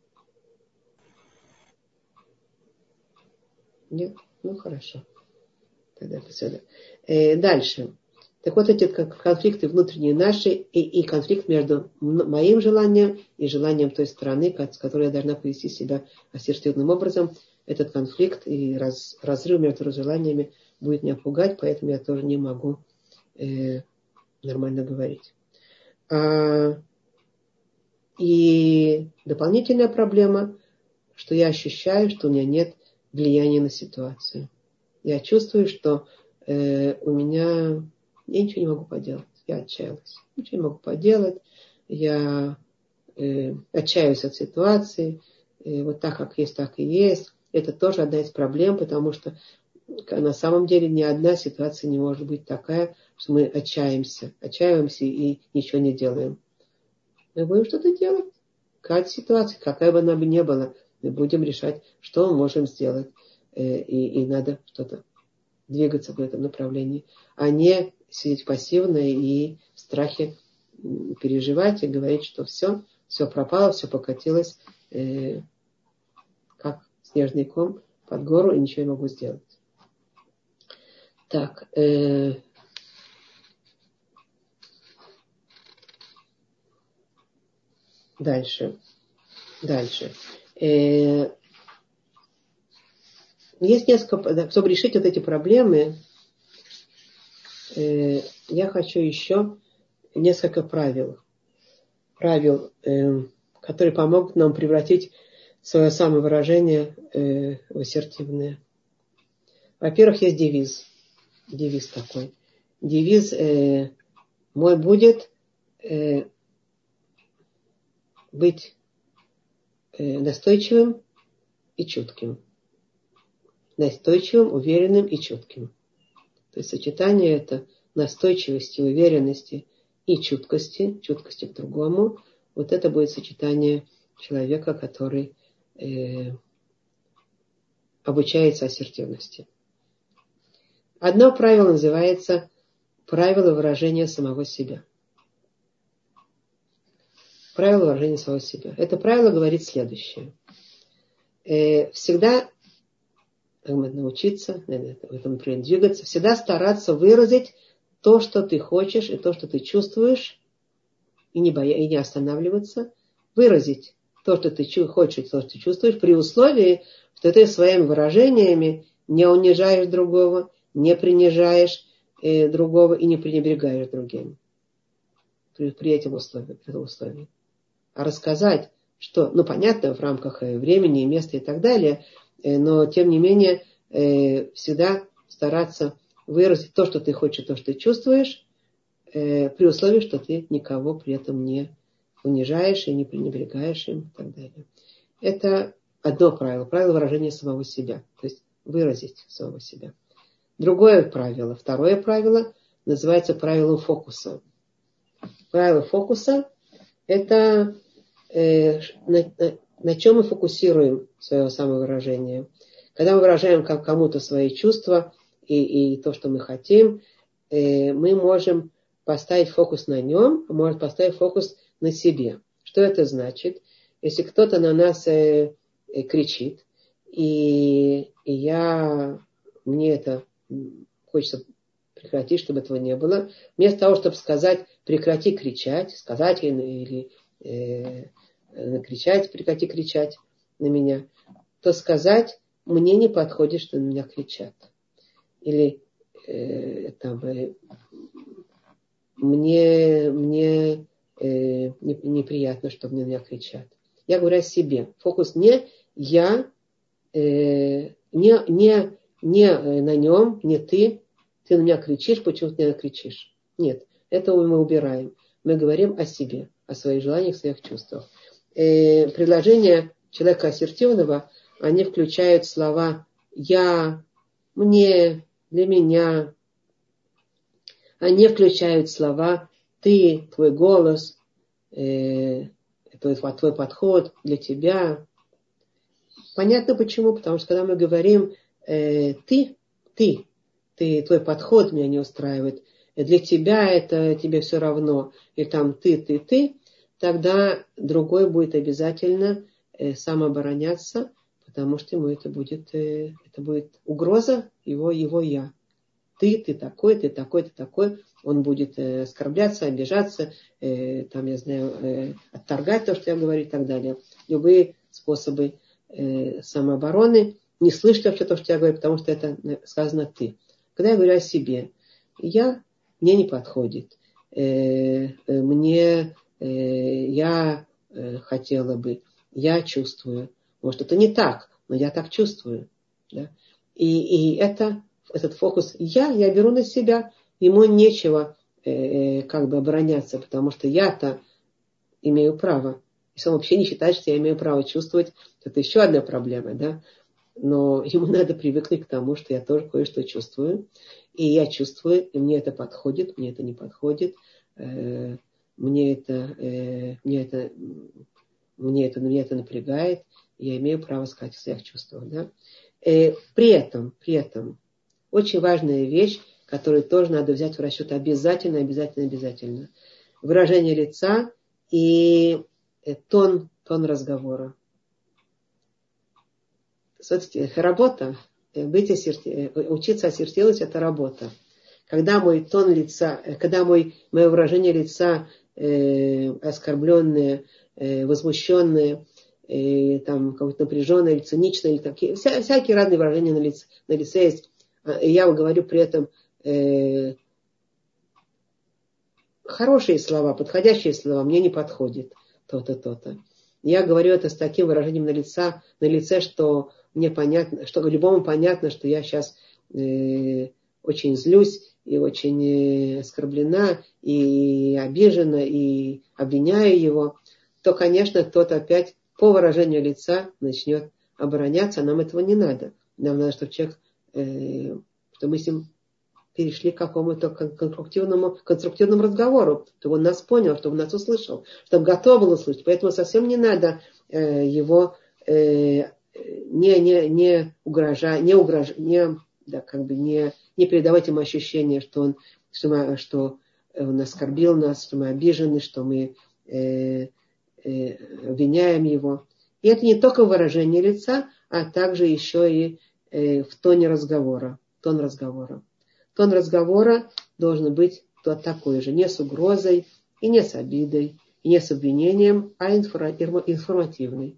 Speaker 1: Нет? Ну, хорошо. Тогда все. Дальше. Так вот, эти конфликты внутренние наши и конфликт между моим желанием и желанием той стороны, с которой я должна повести себя ассертивным образом, этот конфликт и разрыв между желаниями будет меня пугать, поэтому я тоже не могу нормально говорить. И дополнительная проблема, что я ощущаю, что у меня нет влияния на ситуацию. Я чувствую, что я ничего не могу поделать. Я отчаялась. Ничего не могу поделать. Я отчаиваюсь от ситуации. Вот так, как есть, так и есть. Это тоже одна из проблем, потому что на самом деле ни одна ситуация не может быть такая, что мы отчаиваемся и ничего не делаем. Мы будем что-то делать. Какая ситуация, какая бы она ни была, мы будем решать, что мы можем сделать. И надо что-то двигаться в этом направлении, а не сидеть пассивно и в страхе переживать и говорить, что все пропало, все покатилось, как снежный ком под гору, и ничего не могу сделать. Так. Дальше. есть несколько, чтобы решить вот эти проблемы, я хочу еще несколько правил, которые помогут нам превратить свое самовыражение в ассертивное. Во-первых, есть девиз такой. Девиз мой будет быть настойчивым и чутким. Настойчивым, уверенным и чутким. То есть сочетание это настойчивости, уверенности и чуткости к другому. Вот это будет сочетание человека, который обучается ассертивности. Одно правило называется правило выражения самого себя. Правило выражения самого себя. Это правило говорит следующее. Всегда научиться, в этом, например, двигаться, всегда стараться выразить то, что ты хочешь, и то, что ты чувствуешь, и не останавливаться, выразить то, что ты хочешь, и то, что ты чувствуешь, при условии, что ты своими выражениями не унижаешь другого, не принижаешь другого и не пренебрегаешь другим. При этом условии. А рассказать, что, понятно, в рамках времени, места и так далее, но, тем не менее, всегда стараться выразить то, что ты хочешь, то, что ты чувствуешь, при условии, что ты никого при этом не унижаешь и не пренебрегаешь им и так далее. Это одно правило. Правило выражения самого себя. То есть выразить самого себя. Другое правило. Второе правило называется правилом фокуса. Правило фокуса – это на чем мы фокусируем свое самовыражение. Когда мы выражаем кому-то свои чувства и то, что мы хотим, мы можем поставить фокус на нем, а можем поставить фокус на себе. Что это значит? Если кто-то на нас кричит, и мне это хочется прекратить, чтобы этого не было, вместо того, чтобы сказать «прекрати кричать», сказать или накричать, прекрати кричать на меня, то сказать «мне не подходит, что на меня кричат». Или мне неприятно, что на меня кричат. Я говорю о себе. Фокус не я, не на нем, не ты. Ты на меня кричишь, почему ты на меня кричишь? Нет, этого мы убираем. Мы говорим о себе, о своих желаниях, своих чувствах. Предложения человека ассертивного, они включают слова «я», «мне», «для меня». Они включают слова «ты», «твой голос», «твой подход», «для тебя». Понятно почему? Потому что когда мы говорим «ты», твой подход меня не устраивает, для тебя это тебе все равно, и там ты, тогда другой будет обязательно самообороняться, потому что ему это будет угроза его я. Ты такой, ты такой. Он будет оскорбляться, обижаться, отторгать то, что я говорю и так далее. Любые способы самообороны, не слышать вообще то, что я говорю, потому что это сказано ты. Когда я говорю о себе, мне не подходит. Я хотела бы, я чувствую. Может, это не так, но я так чувствую. Да? И этот фокус я беру на себя. Ему нечего обороняться, потому что я-то имею право. Если он вообще не считает, что я имею право чувствовать, это еще одна проблема, да? Но ему надо привыкнуть к тому, что я тоже кое-что чувствую. И я чувствую, и мне это подходит, мне это не подходит. Мне это напрягает. Я имею право сказать о своих чувствах. Да? При этом очень важная вещь, которую тоже надо взять в расчет обязательно. Выражение лица и тон разговора. Работа, учиться ассертивности – это работа. Когда мой тон лица, мое выражение лица оскорбленное, возмущенное, там какое-то напряженное, или циничное, или такие, всякие разные выражения на лице есть. И я говорю при этом хорошие слова, подходящие слова, мне не подходит то-то, то-то. Я говорю это с таким выражением на лице, что мне понятно, что любому понятно, что я сейчас очень злюсь и очень оскорблена, и обижена, и обвиняю его, то, конечно, тот опять по выражению лица начнет обороняться, а нам этого не надо. Нам надо, чтобы человек, чтобы мы с ним перешли к какому-то конструктивному разговору, чтобы он нас понял, чтобы он нас услышал, чтобы готов был услышать. Поэтому совсем не надо его не передавать ему ощущение, что он оскорбил нас, что мы обижены, что мы обвиняем его. И это не только выражение лица, а также еще и в тоне разговора. Тон разговора должен быть такой же, не с угрозой, и не с обидой, и не с обвинением, а информативный.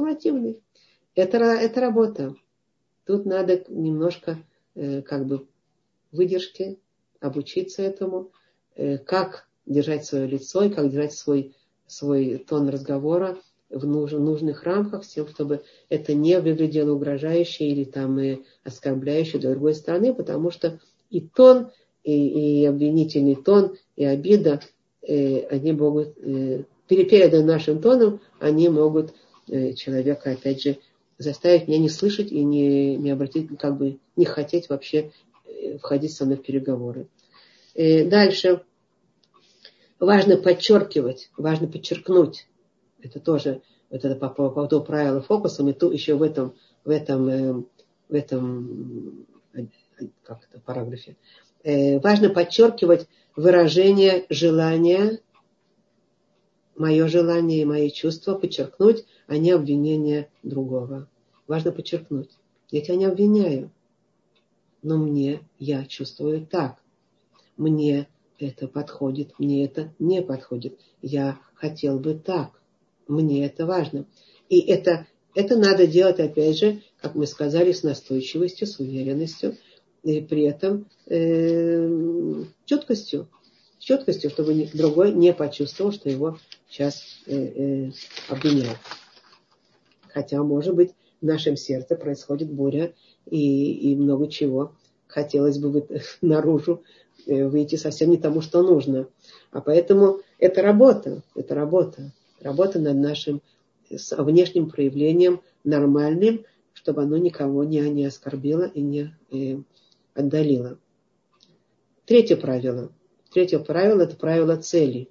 Speaker 1: Это работа. Тут надо немножко выдержки, обучиться этому, как держать свое лицо и как держать свой тон разговора в нужных рамках, с тем, чтобы это не выглядело угрожающе или оскорбляюще для другой стороны, потому что и тон, и обвинительный тон, и обида, они могут, передан нашим тоном, они могут человека, опять же, заставить меня не слышать и не обратить, не хотеть вообще входить со мной в переговоры. Дальше. Важно подчеркнуть. Это тоже это по поводу правила фокуса. Мы тут еще в этом параграфе. Важно подчеркивать выражение желания, мое желание и мои чувства, подчеркнуть, а не обвинение другого. Важно подчеркнуть. Я тебя не обвиняю, но я чувствую так. Мне это подходит, мне это не подходит. Я хотел бы так. Мне это важно. И это надо делать, опять же, как мы сказали, с настойчивостью, с уверенностью, и при этом четкостью, чтобы другой не почувствовал, что его сейчас обвиняют. Хотя, может быть, в нашем сердце происходит буря и много чего. Хотелось бы наружу выйти совсем не тому, что нужно. А поэтому это работа. Работа над нашим внешним проявлением нормальным, чтобы оно никого не оскорбило и не отдалило. Третье правило – это правило цели.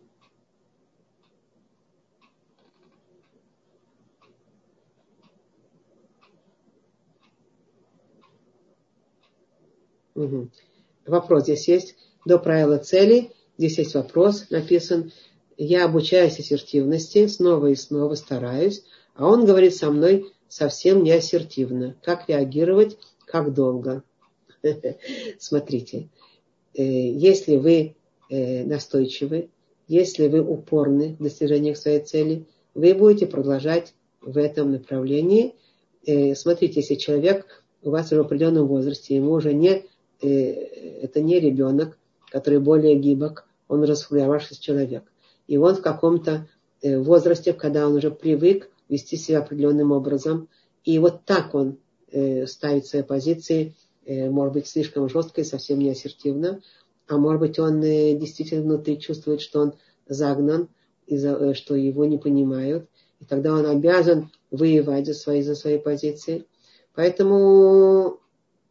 Speaker 1: Угу. Вопрос здесь есть. До правила цели. Здесь есть вопрос написан. Я обучаюсь ассертивности, снова и снова стараюсь, а он говорит со мной совсем не ассертивно. Как реагировать, как долго? Смотрите, если вы настойчивы, если вы упорны в достижении своей цели, вы будете продолжать в этом направлении. Смотрите, если человек у вас уже в определенном возрасте, ему уже это не ребенок, который более гибок, он уже сформировавшийся человек. И он в каком-то возрасте, когда он уже привык вести себя определенным образом, и вот так он ставит свои позиции, может быть, слишком жестко и совсем не ассертивно, а может быть, он действительно внутри чувствует, что он загнан, что его не понимают, и тогда он обязан воевать за свои позиции. Поэтому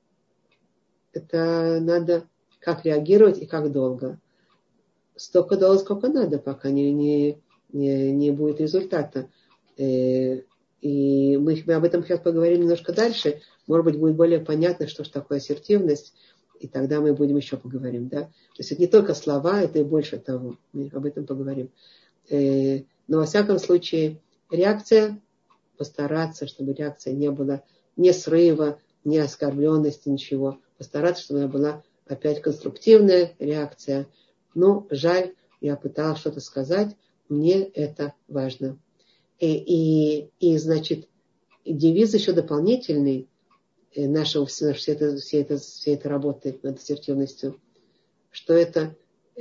Speaker 1: это надо как реагировать и как долго. Столько долго, сколько надо, пока не будет результата. И мы об этом сейчас поговорим немножко дальше. Может быть, будет более понятно, что же такое ассертивность, и тогда мы будем еще поговорим. Да? То есть это не только слова, это и больше того. Мы об этом поговорим. Но во всяком случае, реакция, постараться, чтобы реакция не была ни срыва, ни оскорбленности, ничего. Постараться, чтобы она была опять конструктивная реакция. Ну, жаль, я пыталась что-то сказать, мне это важно. И значит, девиз еще дополнительный нашего всей этой работы над ассертивностью, что это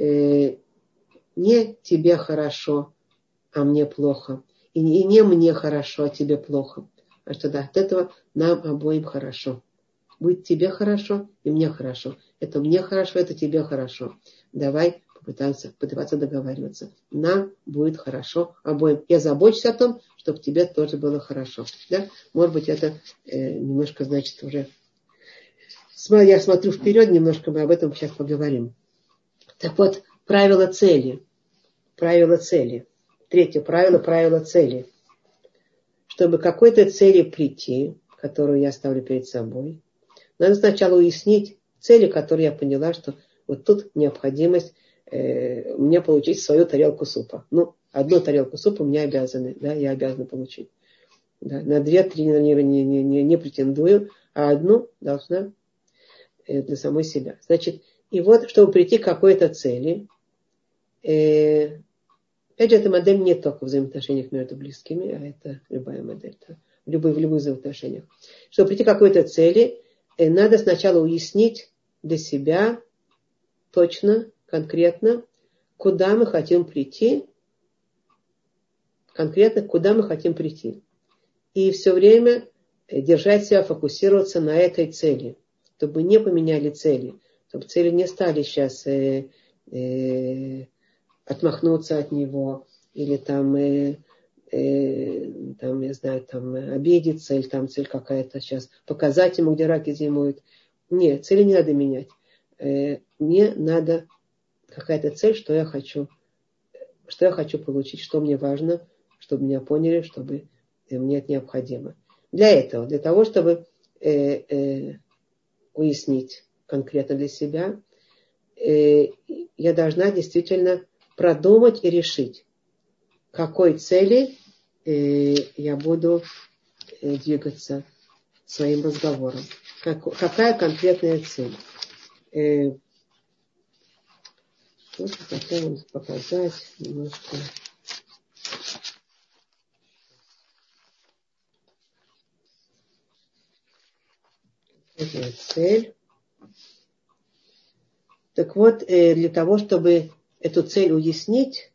Speaker 1: не тебе хорошо, а мне плохо. И не мне хорошо, а тебе плохо. А что да, от этого нам обоим хорошо. Будет тебе хорошо и мне хорошо. Это мне хорошо, это тебе хорошо. Давай пытаться договариваться. Нам будет хорошо обоим. Я забочусь о том, чтобы тебе тоже было хорошо. Да? Может быть, это немножко, значит, уже... Я смотрю вперед, немножко мы об этом сейчас поговорим. Так вот, правило цели. Правило цели. Третье правило, правило цели. Чтобы к какой-то цели прийти, которую я ставлю перед собой, надо сначала уяснить цели, которые я поняла, что вот тут необходимость мне получить свою тарелку супа. Ну, одну тарелку супа мне обязаны, да, я обязана получить. Да, на 2-3 не претендую, а одну должна для самой себя. Значит, и вот, чтобы прийти к какой-то цели, опять же, эта модель не только в взаимоотношениях между близкими, а это любая модель, да, в любых взаимоотношениях. Чтобы прийти к какой-то цели, надо сначала уяснить для себя точно, конкретно, куда мы хотим прийти, конкретно, куда мы хотим прийти. И все время держать себя, фокусироваться на этой цели, чтобы не поменяли цели, чтобы цели не стали сейчас отмахнуться от него, или там, я знаю, там обидеться, или там цель какая-то сейчас показать ему, где раки зимуют. Нет, цели не надо менять. Мне надо какая-то цель, что я хочу получить, что мне важно, чтобы меня поняли, чтобы мне это необходимо. Для этого, для того, чтобы уяснить конкретно для себя, я должна действительно продумать и решить, к какой цели я буду двигаться своим разговором. Какая конкретная цель. Вот хотела вам показать немножко. Это цель. Так вот, для того, чтобы эту цель уяснить,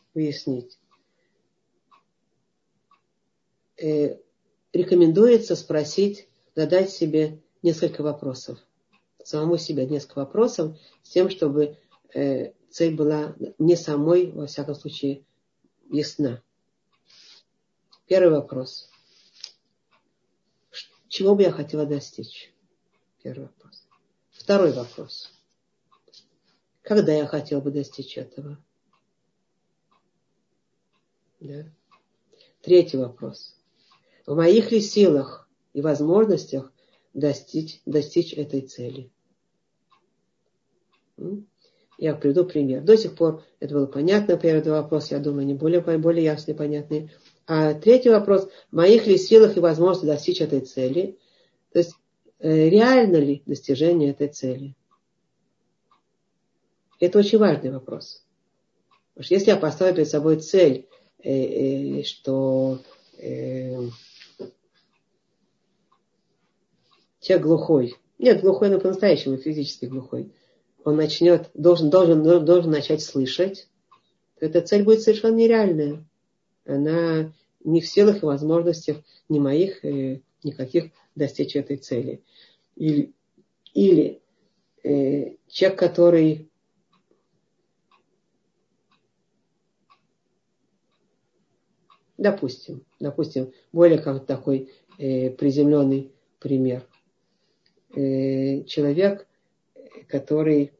Speaker 1: рекомендуется задать себе несколько вопросов. Самому себе несколько вопросов, с тем, чтобы цель была не самой, во всяком случае, ясна. Первый вопрос. Чего бы я хотела достичь? Первый вопрос. Второй вопрос. Когда я хотела бы достичь этого? Да. Третий вопрос. В моих ли силах и возможностях достичь этой цели? Я приведу пример. До сих пор это было понятно. Первый вопрос, я думаю, они более ясные, понятные. А третий вопрос. В моих ли силах и возможностях достичь этой цели? То есть, реально ли достижение этой цели? Это очень важный вопрос. Потому что если я поставлю перед собой цель, что человек глухой, нет, глухой, но по-настоящему физически глухой, он должен начать слышать, то эта цель будет совершенно нереальная. Она не в силах и возможностях ни моих, никаких достичь этой цели. Или человек, который допустим, более как такой приземленный пример. Человек, который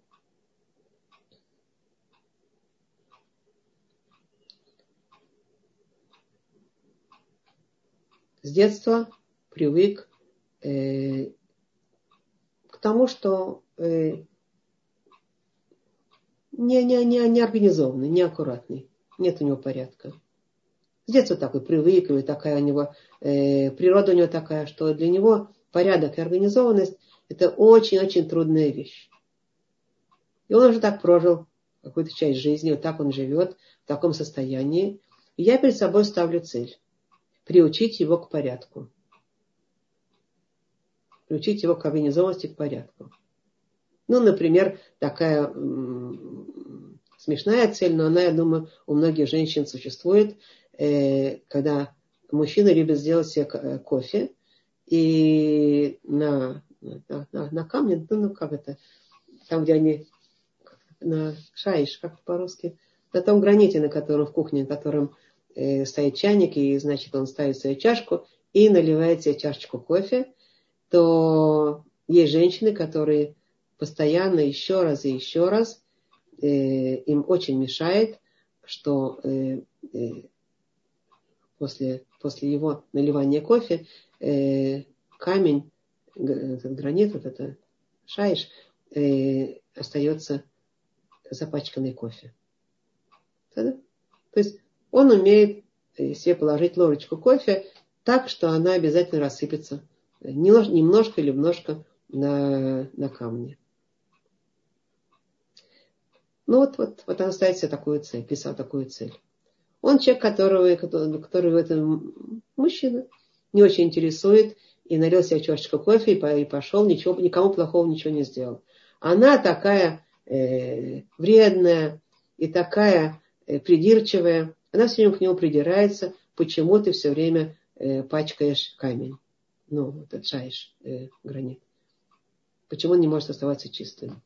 Speaker 1: с детства привык к тому, что не организованный, не аккуратный, нет у него порядка. С детства такой привык, и такая у него природа у него такая, что для него порядок и организованность — это очень-очень трудная вещь. И он уже так прожил какую-то часть жизни, вот так он живет, в таком состоянии. И я перед собой ставлю цель. приучить его к порядку. Приучить его к организованности, к порядку. Ну, например, такая смешная цель, но она, я думаю, у многих женщин существует, когда мужчина любит сделать себе кофе, и на камне, ну как это, там, где они, на шаиш, как по-русски, на том граните, на котором в кухне, на котором стоит чайник, и, значит, он ставит свою чашку и наливает себе чашечку кофе, то есть женщины, которые постоянно еще раз и еще раз им очень мешает, что после его наливания кофе камень, этот гранит, вот это шаиш, остается запачканный кофе. То есть он умеет себе положить ложечку кофе так, что она обязательно рассыпется немножко или немножко на камне. Ну вот он ставит себе такую цель, писал такую цель. Он человек, который в этом мужчина не очень интересует, и налил себе чашечку кофе и пошел, никому плохого ничего не сделал. Она такая вредная и такая придирчивая, она все время к нему придирается, почему ты все время пачкаешь камень. Ну, вот этот шаиш, гранит. Почему он не может оставаться чистым?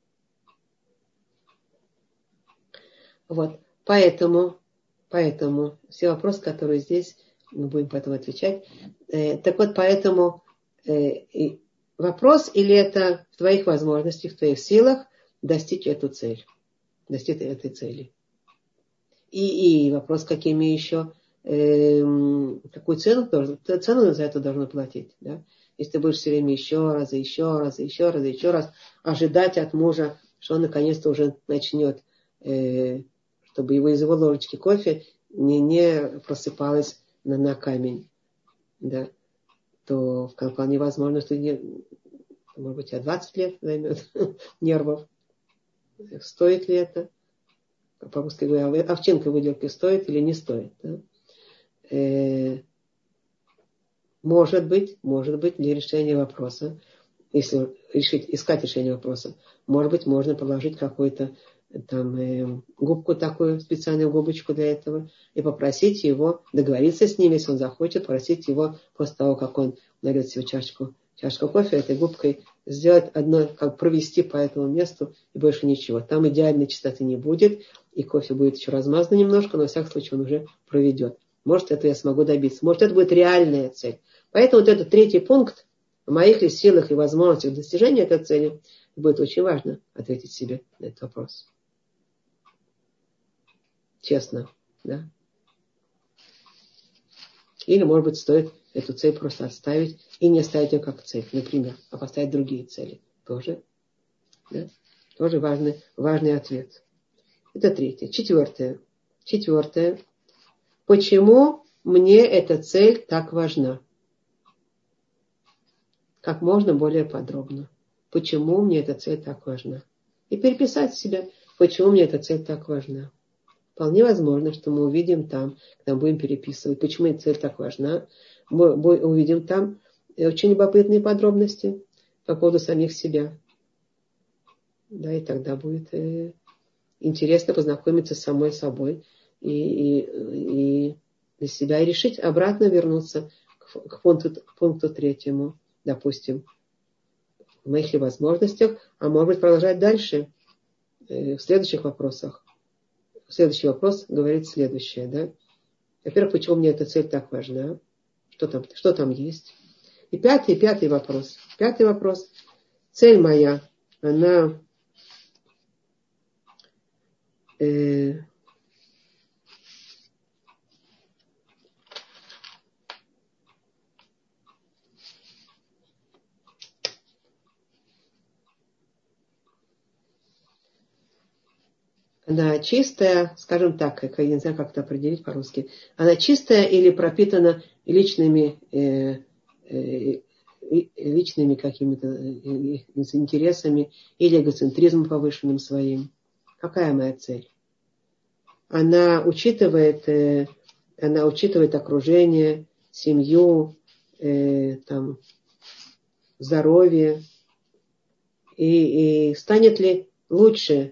Speaker 1: Вот, поэтому все вопросы, которые здесь, мы будем потом отвечать. Так вот, поэтому вопрос, или это в твоих возможностях, в твоих силах достичь эту цель, достичь этой цели. И вопрос, какими еще, какую цену за это должно платить, да? Если ты будешь все время еще раз ожидать от мужа, что он наконец-то уже начнет, чтобы из его ложечки кофе не просыпалось на камень, да, то вполне возможно, что может быть, 20 лет займет нервов. Стоит ли это? По-русски говоря, овчинка выделки стоит или не стоит? Да? Может быть, для решения вопроса, если искать решение вопроса, может быть, можно положить какую-то там губку такую, специальную губочку для этого, и попросить его договориться с ним, если он захочет, попросить его после того, как он нальет себе чашку кофе, этой губкой сделать одно, как провести по этому месту, и больше ничего. Там идеальной чистоты не будет, и кофе будет еще размазан немножко, но во всяком случае он уже проведет. Может, это я смогу добиться. Может, это будет реальная цель. Поэтому вот этот третий пункт, в моих ли силах и возможностях достижения этой цели, будет очень важно ответить себе на этот вопрос. Честно, да? Или, может быть, стоит эту цель просто оставить и не ставить ее как цель, например, а поставить другие цели. Тоже, да? Тоже важный ответ. Это третье. Четвертое. Почему мне эта цель так важна? Как можно более подробно. Почему мне эта цель так важна? И переписать себя, почему мне эта цель так важна. Вполне возможно, что мы увидим там, когда мы будем переписывать, почему эта цель так важна. Мы увидим там очень любопытные подробности по поводу самих себя. Да, и тогда будет интересно познакомиться с самой собой и для себя и решить обратно вернуться к пункту третьему, допустим, в моих ли возможностях, а может быть продолжать дальше в следующих вопросах. Следующий вопрос говорит следующее, да? Во-первых, почему мне эта цель так важна? Что там есть? И пятый вопрос. Цель моя, она она чистая, скажем так, я не знаю, как это определить по-русски. Она чистая или пропитана личными какими-то интересами или эгоцентризмом повышенным своим. Какая моя цель? Она учитывает окружение, семью, там, здоровье. И станет ли лучше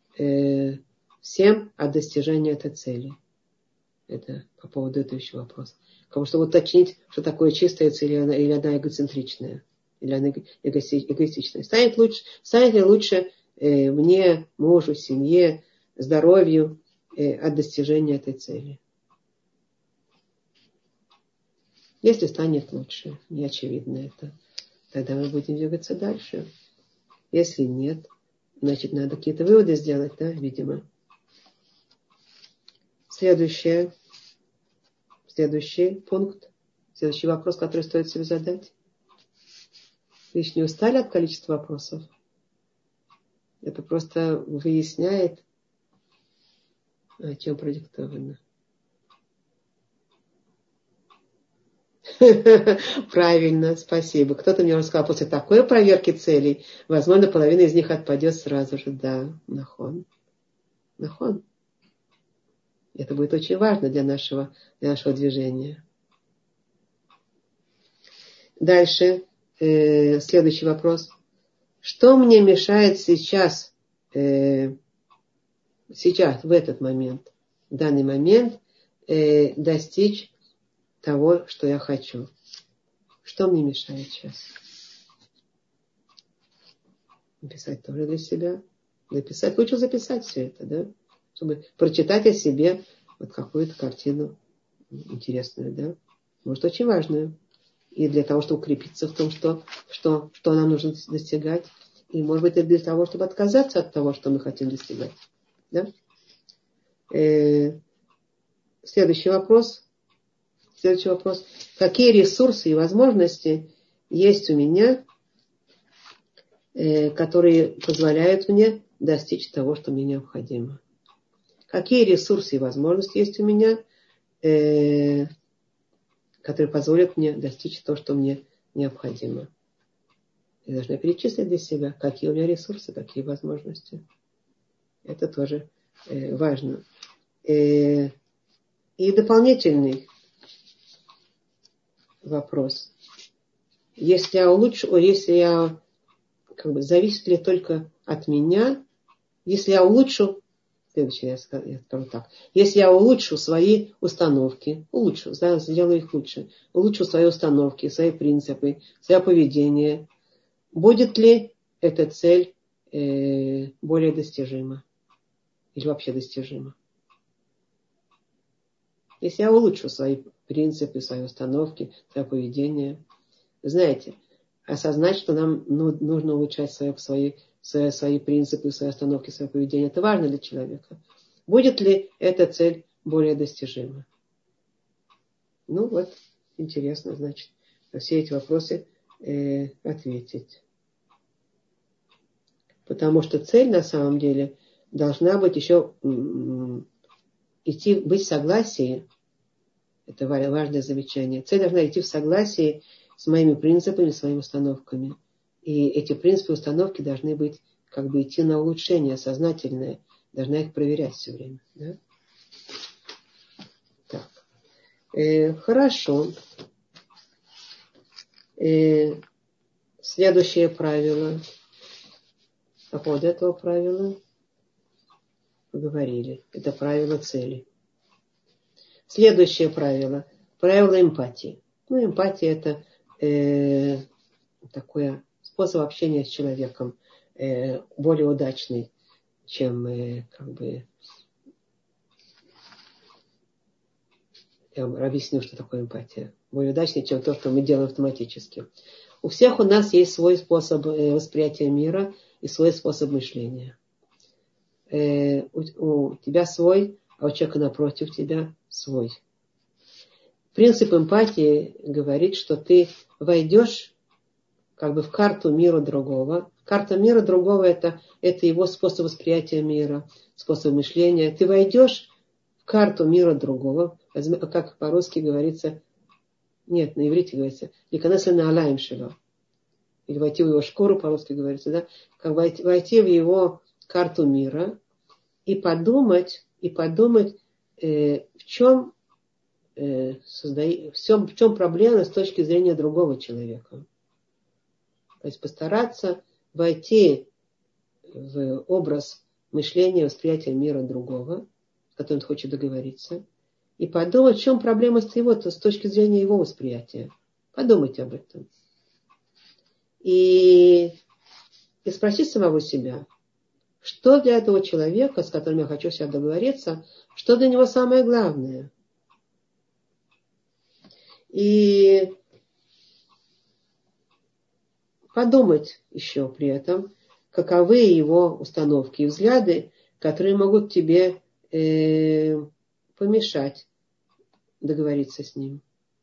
Speaker 1: всем от достижения этой цели? Это по поводу этого еще вопрос. Потому что уточнить, что такое чистая цель, или она эгоцентричная, или она эгоистичная. Станет ли лучше мне, мужу, семье, здоровью от достижения этой цели? Если станет лучше, не очевидно это, тогда мы будем двигаться дальше. Если нет, значит, надо какие-то выводы сделать, да, видимо. Следующий пункт, следующий вопрос, который стоит себе задать. Вы еще не устали от количества вопросов? Это просто выясняет, о чем продиктовано. Правильно, спасибо. Кто-то мне уже сказал, после такой проверки целей, возможно, половина из них отпадет сразу же. Да, нахон. Это будет очень важно для нашего движения. Дальше, следующий вопрос. Что мне мешает сейчас, в этот момент, в данный момент, достичь того, что я хочу? Что мне мешает сейчас? Написать тоже для себя. Лучше записать все это, да? Чтобы прочитать о себе вот какую-то картину интересную, да? Может, очень важную. И для того, чтобы укрепиться в том, что нам нужно достигать. И, может быть, это для того, чтобы отказаться от того, что мы хотим достигать. Да? Следующий вопрос. Какие ресурсы и возможности есть у меня, которые позволяют мне достичь того, что мне необходимо? Какие ресурсы и возможности есть у меня, которые позволят мне достичь того, что мне необходимо? Я должна перечислить для себя, какие у меня ресурсы, какие возможности. Это тоже важно. И дополнительный вопрос. Если я зависит ли только от меня, если я улучшу, следующее я скажу так, если я улучшу свои установки, сделаю их лучше, улучшу свои установки, свои принципы, свое поведение, будет ли эта цель более достижима или вообще достижима? Если я улучшу свои принципы, свои установки, свое поведение, знаете, осознать, что нам нужно улучшать свои принципы, свои установки, свое поведение, это важно для человека. Будет ли эта цель более достижима? Ну вот, интересно, значит, на все эти вопросы ответить. Потому что цель на самом деле должна быть еще быть в согласии. Это важное замечание. Цель должна идти в согласии с моими принципами, своими установками. И эти принципы и установки должны быть идти на улучшение сознательное. Должна их проверять все время. Да? Так. Хорошо. Следующее правило. По поводу этого правила поговорили. Это правило цели. Следующее правило. Правило эмпатии. Эмпатия это такой способ общения с человеком более удачный, чем я вам объясню, что такое эмпатия. Более удачный, чем то, что мы делаем автоматически. У всех у нас есть свой способ восприятия мира и свой способ мышления. У тебя свой, а у человека напротив тебя свой. Принцип эмпатии говорит, что ты войдешь в карту мира другого. Карта мира другого это его способ восприятия мира, способ мышления. Ты войдешь в карту мира другого, как по-русски говорится, нет, на иврите говорится, «Ликанеса наалаим шело». Или войти в его шкуру, по-русски говорится, да? Войти в его карту мира и подумать, в чем в чем проблема с точки зрения другого человека. То есть постараться войти в образ мышления, восприятия мира другого, с которым он хочет договориться, и подумать, в чем проблема с точки зрения его восприятия. Подумайте об этом. И спросить самого себя, что для этого человека, с которым я хочу сейчас договориться, что для него самое главное. И подумать еще при этом, каковы его установки и взгляды, которые могут тебе помешать договориться с ним.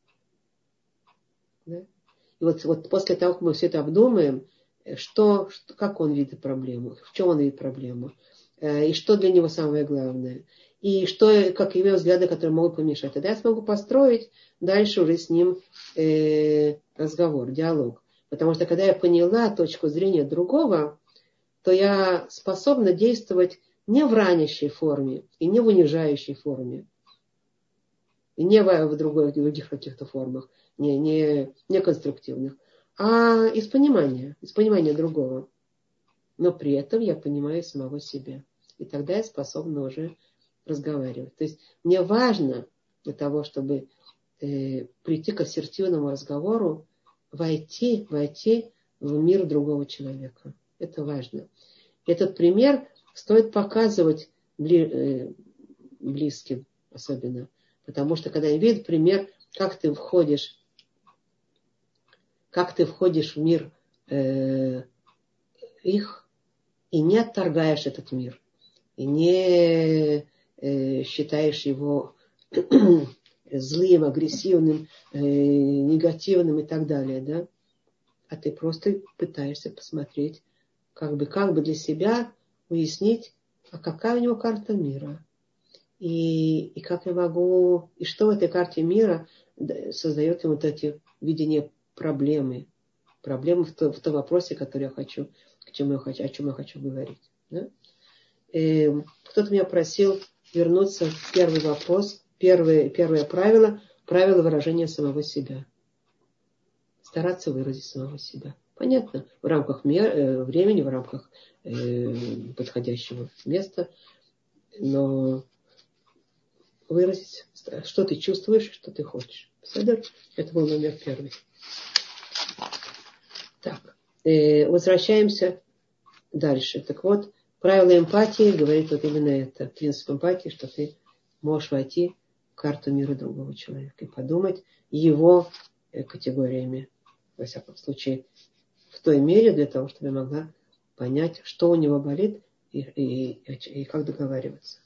Speaker 1: Да? И вот после того, как мы все это обдумаем, как он видит проблему, в чем он видит проблему, и что для него самое главное, и как его взгляды, которые могут помешать. Тогда я смогу построить дальше уже с ним разговор, диалог. Потому что когда я поняла точку зрения другого, то я способна действовать не в ранящей форме и не в унижающей форме, и не в других каких-то формах, не конструктивных, а из понимания другого. Но при этом я понимаю самого себя. И тогда я способна уже разговаривать. То есть мне важно для того, чтобы прийти к ассертивному разговору, войти в мир другого человека. Это важно. Этот пример стоит показывать близким особенно. Потому что когда я вижу пример, как ты входишь в мир их и не отторгаешь этот мир, и не считаешь его злым, агрессивным, негативным и так далее, да? А ты просто пытаешься посмотреть, как бы для себя уяснить, а какая у него карта мира. И как я могу, и что в этой карте мира создает ему вот эти видения проблемы в том вопросе, который я хочу, о чем я хочу говорить. Да? Кто-то меня просил вернуться в первый вопрос, первое правило выражения самого себя. Стараться выразить самого себя. Понятно, в рамках времени, в рамках подходящего места, но выразить, что ты чувствуешь, что ты хочешь. Это был номер 1. Так, возвращаемся дальше. Так вот, правило эмпатии говорит вот именно это. Принцип эмпатии, что ты можешь войти в карту мира другого человека и подумать его категориями. Во всяком случае, в той мере для того, чтобы я могла понять, что у него болит и как договариваться.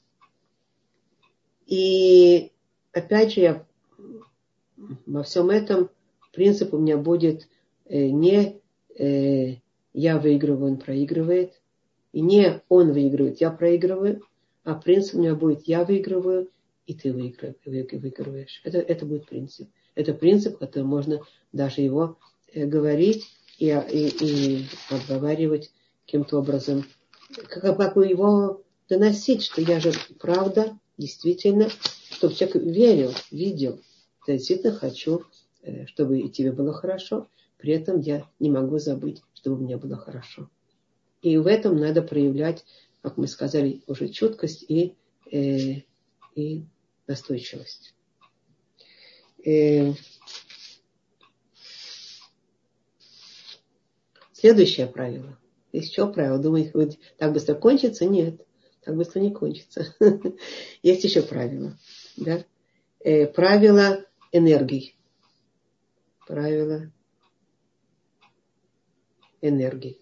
Speaker 1: И опять же, во всем этом принцип у меня будет не я выигрываю, он проигрывает, и не он выигрывает, я проигрываю, а принцип у меня будет я выигрываю, и ты выигрываешь. Это будет принцип. Это принцип, который можно даже его говорить и обговаривать каким-то образом, как бы его доносить, что я же правда, действительно, чтобы человек верил, видел. Я действительно хочу, чтобы и тебе было хорошо, при этом я не могу забыть, чтобы мне было хорошо. И в этом надо проявлять, как мы сказали, уже чуткость и настойчивость. Следующее правило. Есть еще правило. Думаете, так быстро кончится? Нет, так быстро не кончится. Есть еще правило. Да? Правило энергий. Правило энергий.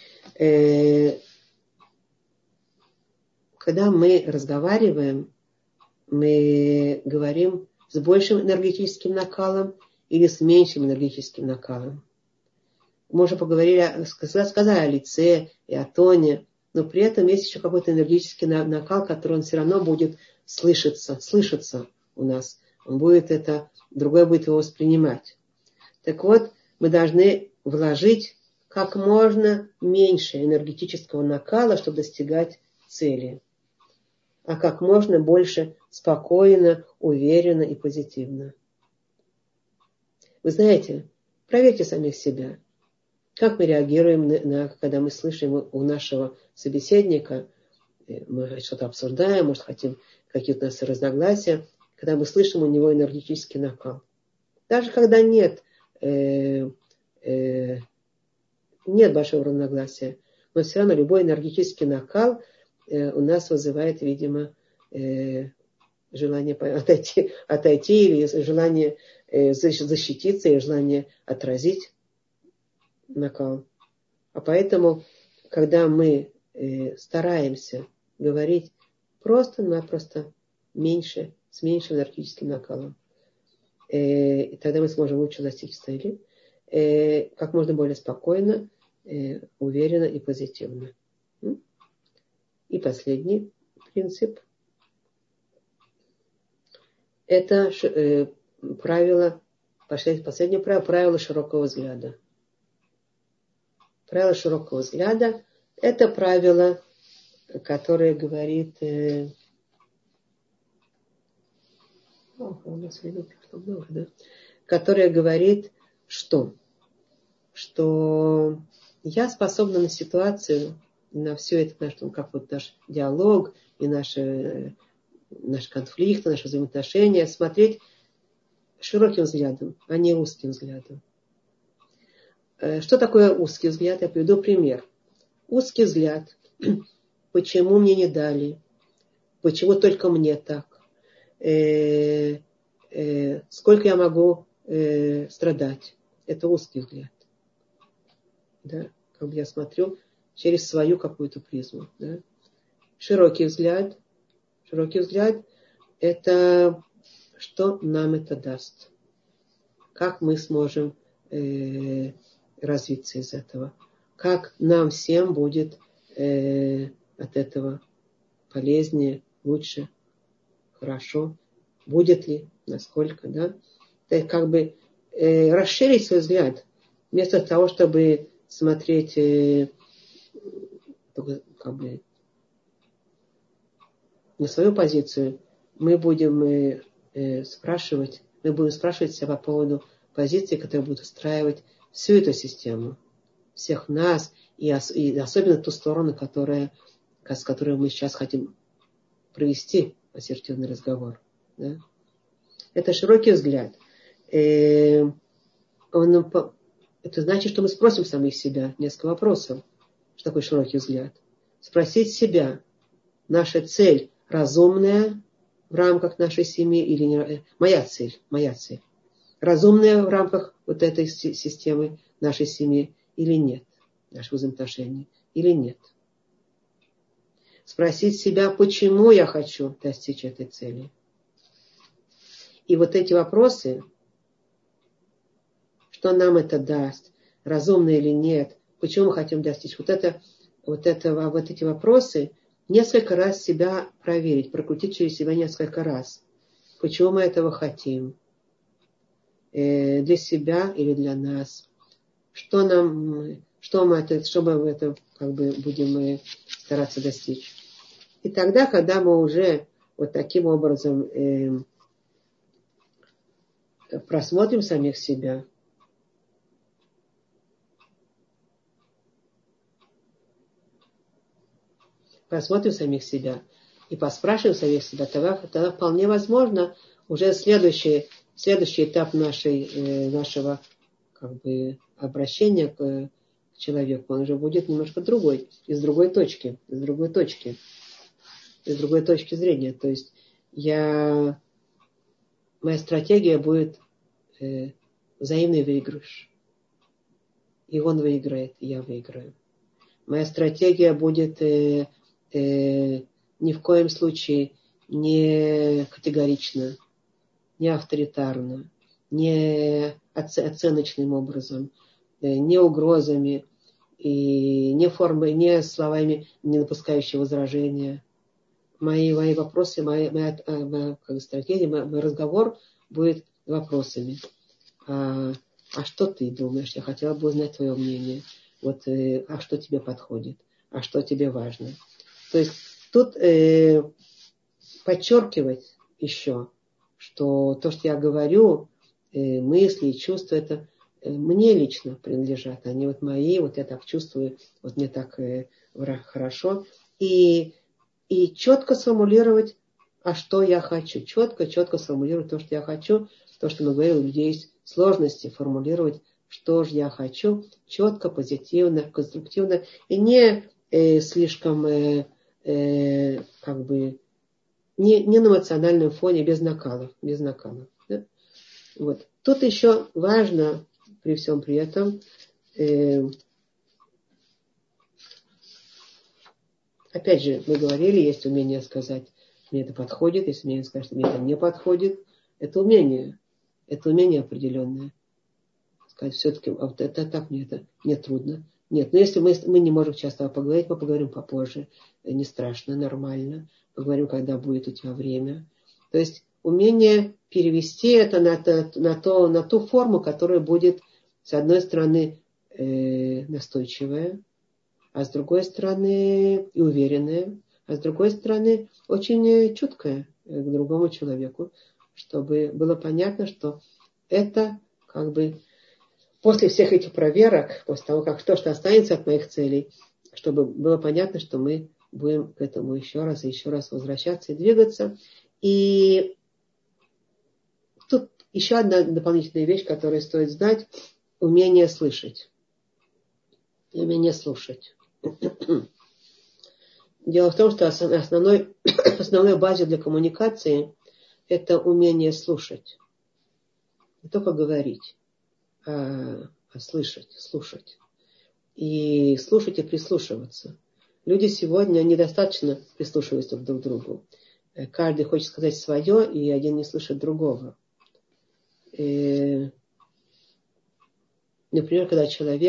Speaker 1: Когда мы разговариваем, мы говорим с большим энергетическим накалом или с меньшим энергетическим накалом. Мы уже сказали о лице и о тоне, но при этом есть еще какой-то энергетический накал, который он все равно будет слышаться у нас. Другой будет его воспринимать. Так вот, мы должны вложить как можно меньше энергетического накала, чтобы достигать цели. А как можно больше спокойно, уверенно и позитивно. Вы знаете, проверьте самих себя. Как мы реагируем, когда мы слышим у нашего собеседника, мы что-то обсуждаем, может, хотим какие-то у нас разногласия, когда мы слышим у него энергетический накал. Даже когда нет большого разногласия, но все равно любой энергетический накал у нас вызывает, видимо, желание отойти или желание защититься и желание отразить накал. А поэтому, когда мы стараемся говорить просто-напросто меньше, с меньшим энергетическим накалом, и тогда мы сможем лучше достичь цели, как можно более спокойно, уверенно и позитивно. И последний принцип – это последнее правило широкого взгляда. Правило широкого взгляда – это правило, которое говорит… которое говорит, что я способна на ситуацию, на все это, как вот наш диалог и наш конфликт, наши взаимоотношения, смотреть широким взглядом, а не узким взглядом. Что такое узкий взгляд? Я приведу пример. Узкий взгляд. Почему мне не дали? Почему только мне так? Сколько я могу страдать? Это узкий взгляд. Да? Как бы я смотрю через свою какую-то призму. Да? Широкий взгляд – это что нам это даст? Как мы сможем развиться из этого? Как нам всем будет от этого полезнее, лучше, хорошо? Будет ли, насколько, да? Это как бы расширить свой взгляд. Вместо того, чтобы смотреть как бы на свою позицию, мы будем спрашивать себя по поводу позиции, которая будет устраивать всю эту систему, всех нас, и особенно ту сторону, с которой мы сейчас хотим провести ассертивный разговор. Да? Это широкий взгляд. Это значит, что мы спросим самих себя несколько вопросов. Что такое широкий взгляд? Спросить себя, наша цель разумная в рамках нашей семьи или не, моя цель. Разумная в рамках вот этой системы нашей семьи или нет, наших взаимоотношений или нет. Спросить себя, почему я хочу достичь этой цели. И вот эти вопросы, что нам это даст, разумно или нет, почему мы хотим достичь, вот эти вопросы, несколько раз себя проверить, прокрутить через себя несколько раз. Почему мы этого хотим? Для себя или для нас? Что мы это как бы будем стараться достичь? И тогда, когда мы уже вот таким образом просмотрим самих себя, и поспрашиваем самих себя, тогда вполне возможно уже следующий этап нашего как бы обращения к человеку, он уже будет немножко другой, из другой точки зрения. То есть моя стратегия будет взаимный выигрыш. И он выиграет, и я выиграю. Моя стратегия будет ни в коем случае не категорично, не авторитарно, не оценочным образом, не угрозами, и не словами, не допускающими возражения. Мои вопросы, моя стратегия, мой разговор будет вопросами. А что ты думаешь? Я хотела бы узнать твое мнение. А что тебе подходит? А что тебе важно? То есть тут подчеркивать еще, что то, что я говорю, мысли и чувства, это мне лично принадлежат. Они вот мои, вот я так чувствую, вот мне так хорошо. И четко сформулировать, а что я хочу. Четко сформулировать то, что я хочу. То, что мы говорим, у людей есть сложности формулировать, что же я хочу. Четко, позитивно, конструктивно. И не слишком как бы не на эмоциональном фоне, без накалов. Да? Вот. Тут еще важно при всем при этом опять же, мы говорили, есть умение сказать, мне это подходит, есть умение сказать, что мне это не подходит. Это умение определенное. Сказать, все-таки, это так мне это не трудно. Нет, но если мы не можем часто поговорить, мы поговорим попозже. Не страшно, нормально. Поговорим, когда будет у тебя время. То есть умение перевести это на ту форму, которая будет, с одной стороны, настойчивая, а с другой стороны и уверенная, а с другой стороны очень чуткая к другому человеку, чтобы было понятно, что это как бы после всех этих проверок, после того, как то, что останется от моих целей, чтобы было понятно, что мы будем к этому еще раз и еще раз возвращаться и двигаться. И тут еще одна дополнительная вещь, которую стоит знать, умение слышать. Умение слушать. Дело в том, что основной базой для коммуникации это умение слушать. Не только говорить, а слушать. И слушать и прислушиваться. Люди сегодня недостаточно прислушиваются друг к другу. Каждый хочет сказать свое, и один не слышит другого. Например, когда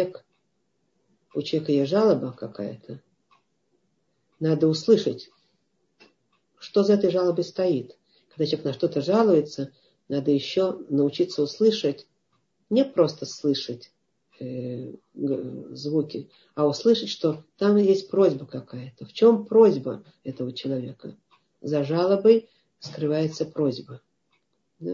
Speaker 1: у человека есть жалоба какая-то, надо услышать, что за этой жалобой стоит. Когда человек на что-то жалуется, надо еще научиться услышать, не просто слышать звуки, а услышать, что там есть просьба какая-то. В чем просьба этого человека? За жалобой скрывается просьба. Да?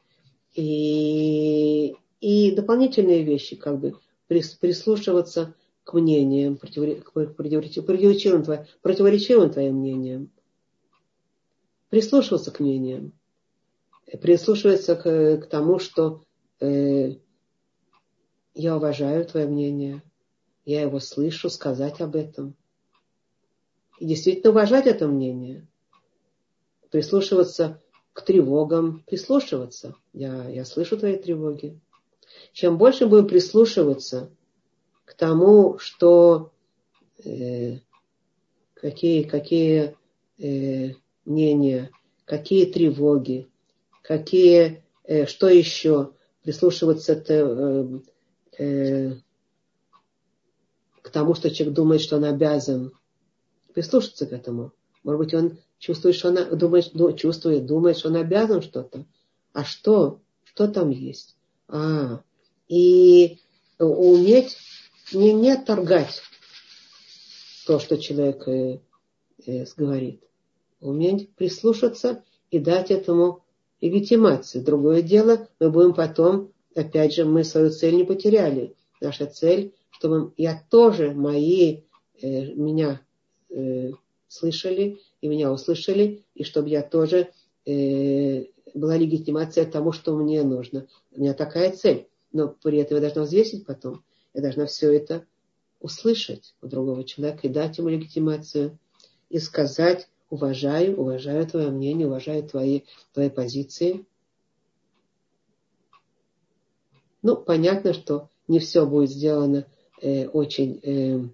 Speaker 1: И дополнительные вещи, как бы прислушиваться к мнениям, противоречивым твоим мнениям. Прислушиваться к мнениям. Прислушиваться к тому, что я уважаю твое мнение, я его слышу, сказать об этом. И действительно уважать это мнение. Прислушиваться к тревогам, прислушиваться. Я слышу твои тревоги. Чем больше будем прислушиваться к тому, что какие мнения, какие тревоги, что еще, прислушиваться к тому, что человек думает, что он обязан. Прислушаться к этому. Может быть, он чувствует, что он думает, что он обязан что-то. А что? Что там есть? И уметь не отторгать то, что человек говорит. Уметь прислушаться и дать этому легитимацию. Другое дело, мы будем потом, опять же, мы свою цель не потеряли. Наша цель, чтобы я тоже, меня слышали и меня услышали, и чтобы я тоже была легитимация тому, что мне нужно. У меня такая цель. Но при этом я должна взвесить потом. Я должна все это услышать у другого человека и дать ему легитимацию. И сказать, уважаю твое мнение, уважаю твои позиции. Ну, понятно, что не все будет сделано очень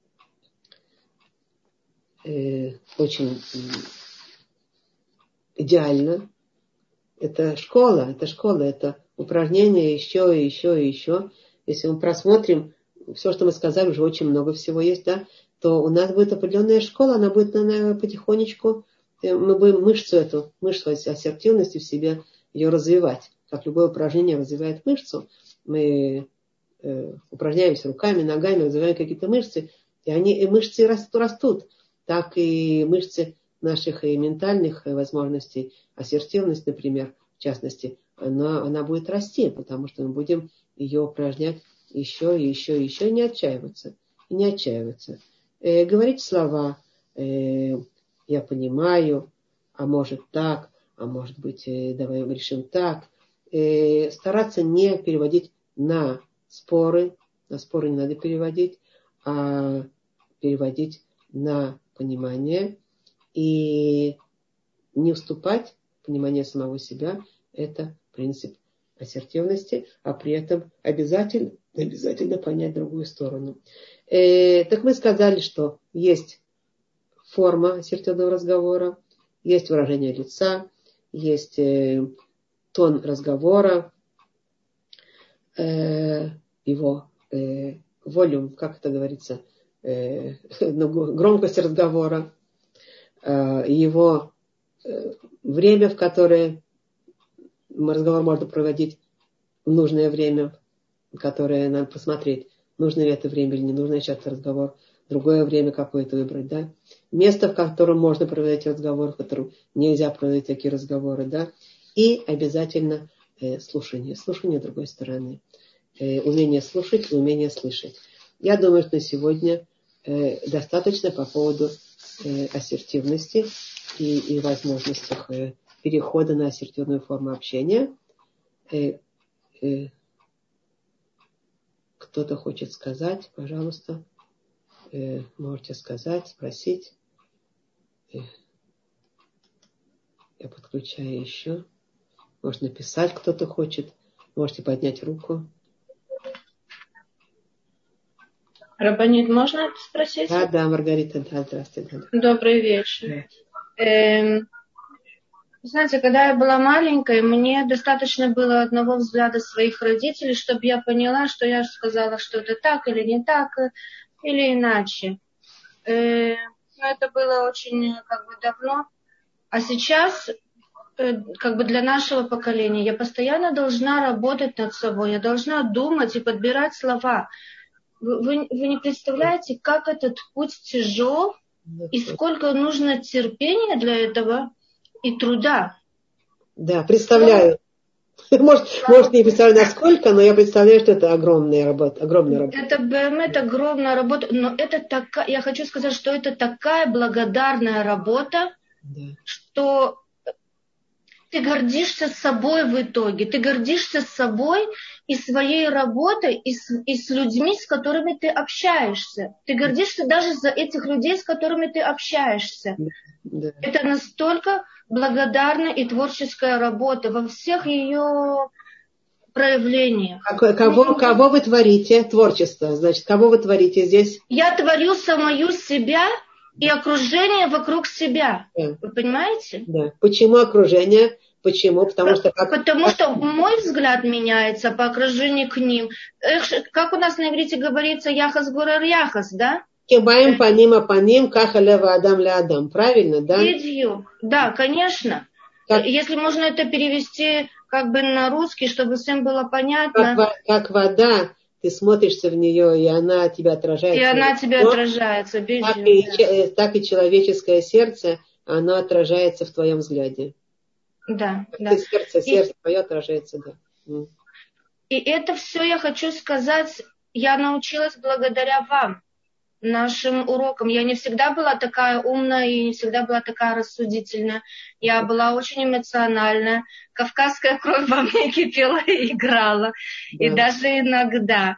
Speaker 1: идеально. Это школа, это упражнения еще и еще и еще. Если мы просмотрим все, что мы сказали, уже очень много всего есть, да, то у нас будет определенная школа, она будет потихонечку, мы будем мышцу ассертивности в себе ее развивать. Как любое упражнение развивает мышцу, мы упражняемся руками, ногами, развиваем какие-то мышцы, и мышцы растут. Так и мышцы наших и ментальных возможностей, ассертивность, например, в частности, она будет расти, потому что мы будем ее упражнять еще и еще и еще, и не отчаиваться. И не отчаиваться. Говорить слова «я понимаю», «а может так», «а может быть, давай решим так». Стараться не переводить на споры не надо переводить, а переводить на понимание и не уступать в понимание самого себя. Это принцип ассертивности, а при этом обязательно понять другую сторону. Так мы сказали, что есть форма ассертивного разговора, есть выражение лица, есть тон разговора, его волюм, как это говорится, громкость разговора, его время, в которое разговор можно проводить, в нужное время, которое надо посмотреть, нужно ли это время или не нужно сейчас разговор, другое время какое-то выбрать, да, место, в котором можно проводить разговор, в котором нельзя проводить такие разговоры, да, и обязательно слушание другой стороны, умение слушать и умение слышать. Я думаю, что на сегодня достаточно по поводу ассертивности и возможностях перехода на ассертивную форму общения. Кто-то хочет сказать, пожалуйста, можете сказать, спросить. Я подключаю еще. Может написать, кто-то хочет. Можете поднять руку.
Speaker 4: Рабанит, можно спросить?
Speaker 1: Да, Маргарита, да, здравствуйте.
Speaker 4: Добрый вечер. Знаете, когда я была маленькой, мне достаточно было одного взгляда своих родителей, чтобы я поняла, что я сказала что-то так или не так, или иначе. Но это было очень давно. А сейчас, для нашего поколения, я постоянно должна работать над собой, я должна думать и подбирать слова. Вы не представляете, как этот путь тяжел и сколько нужно терпения для этого и труда.
Speaker 1: Да, представляю. Может, не представляю, насколько, но я представляю, что это огромная работа.
Speaker 4: Это огромная работа, но я хочу сказать, что это такая благодарная работа, да, что ты гордишься собой в итоге. Ты гордишься собой и своей работой, и с людьми, с которыми ты общаешься. Ты гордишься даже за этих людей, с которыми ты общаешься. Да. Это настолько благодарная и творческая работа во всех ее проявлениях.
Speaker 1: Кого вы творите? Творчество. Значит, кого вы творите здесь?
Speaker 4: Я творю самую себя и окружение вокруг себя. Да. Вы понимаете?
Speaker 1: Да. Почему окружение? Почему? Потому
Speaker 4: что мой взгляд меняется по окружению к ним. Как у нас на иврите говорится, яхас гурар яхас, да?
Speaker 1: Кебаем паним, каха лева адам ля адам. Правильно, да?
Speaker 4: Да, конечно. Если можно это перевести на русский, чтобы всем было понятно.
Speaker 1: Как вода, ты смотришься в нее, и она тебя отражается.
Speaker 4: И она тебя отражается.
Speaker 1: Так и человеческое сердце, оно отражается в твоем взгляде.
Speaker 4: Да.
Speaker 1: Сердце твое отражается, да.
Speaker 4: И это все я хочу сказать, я научилась благодаря вам, нашим урокам. Я не всегда была такая умная и не всегда была такая рассудительная. Я была очень эмоциональная. Кавказская кровь во мне кипела и играла. Да. И даже иногда.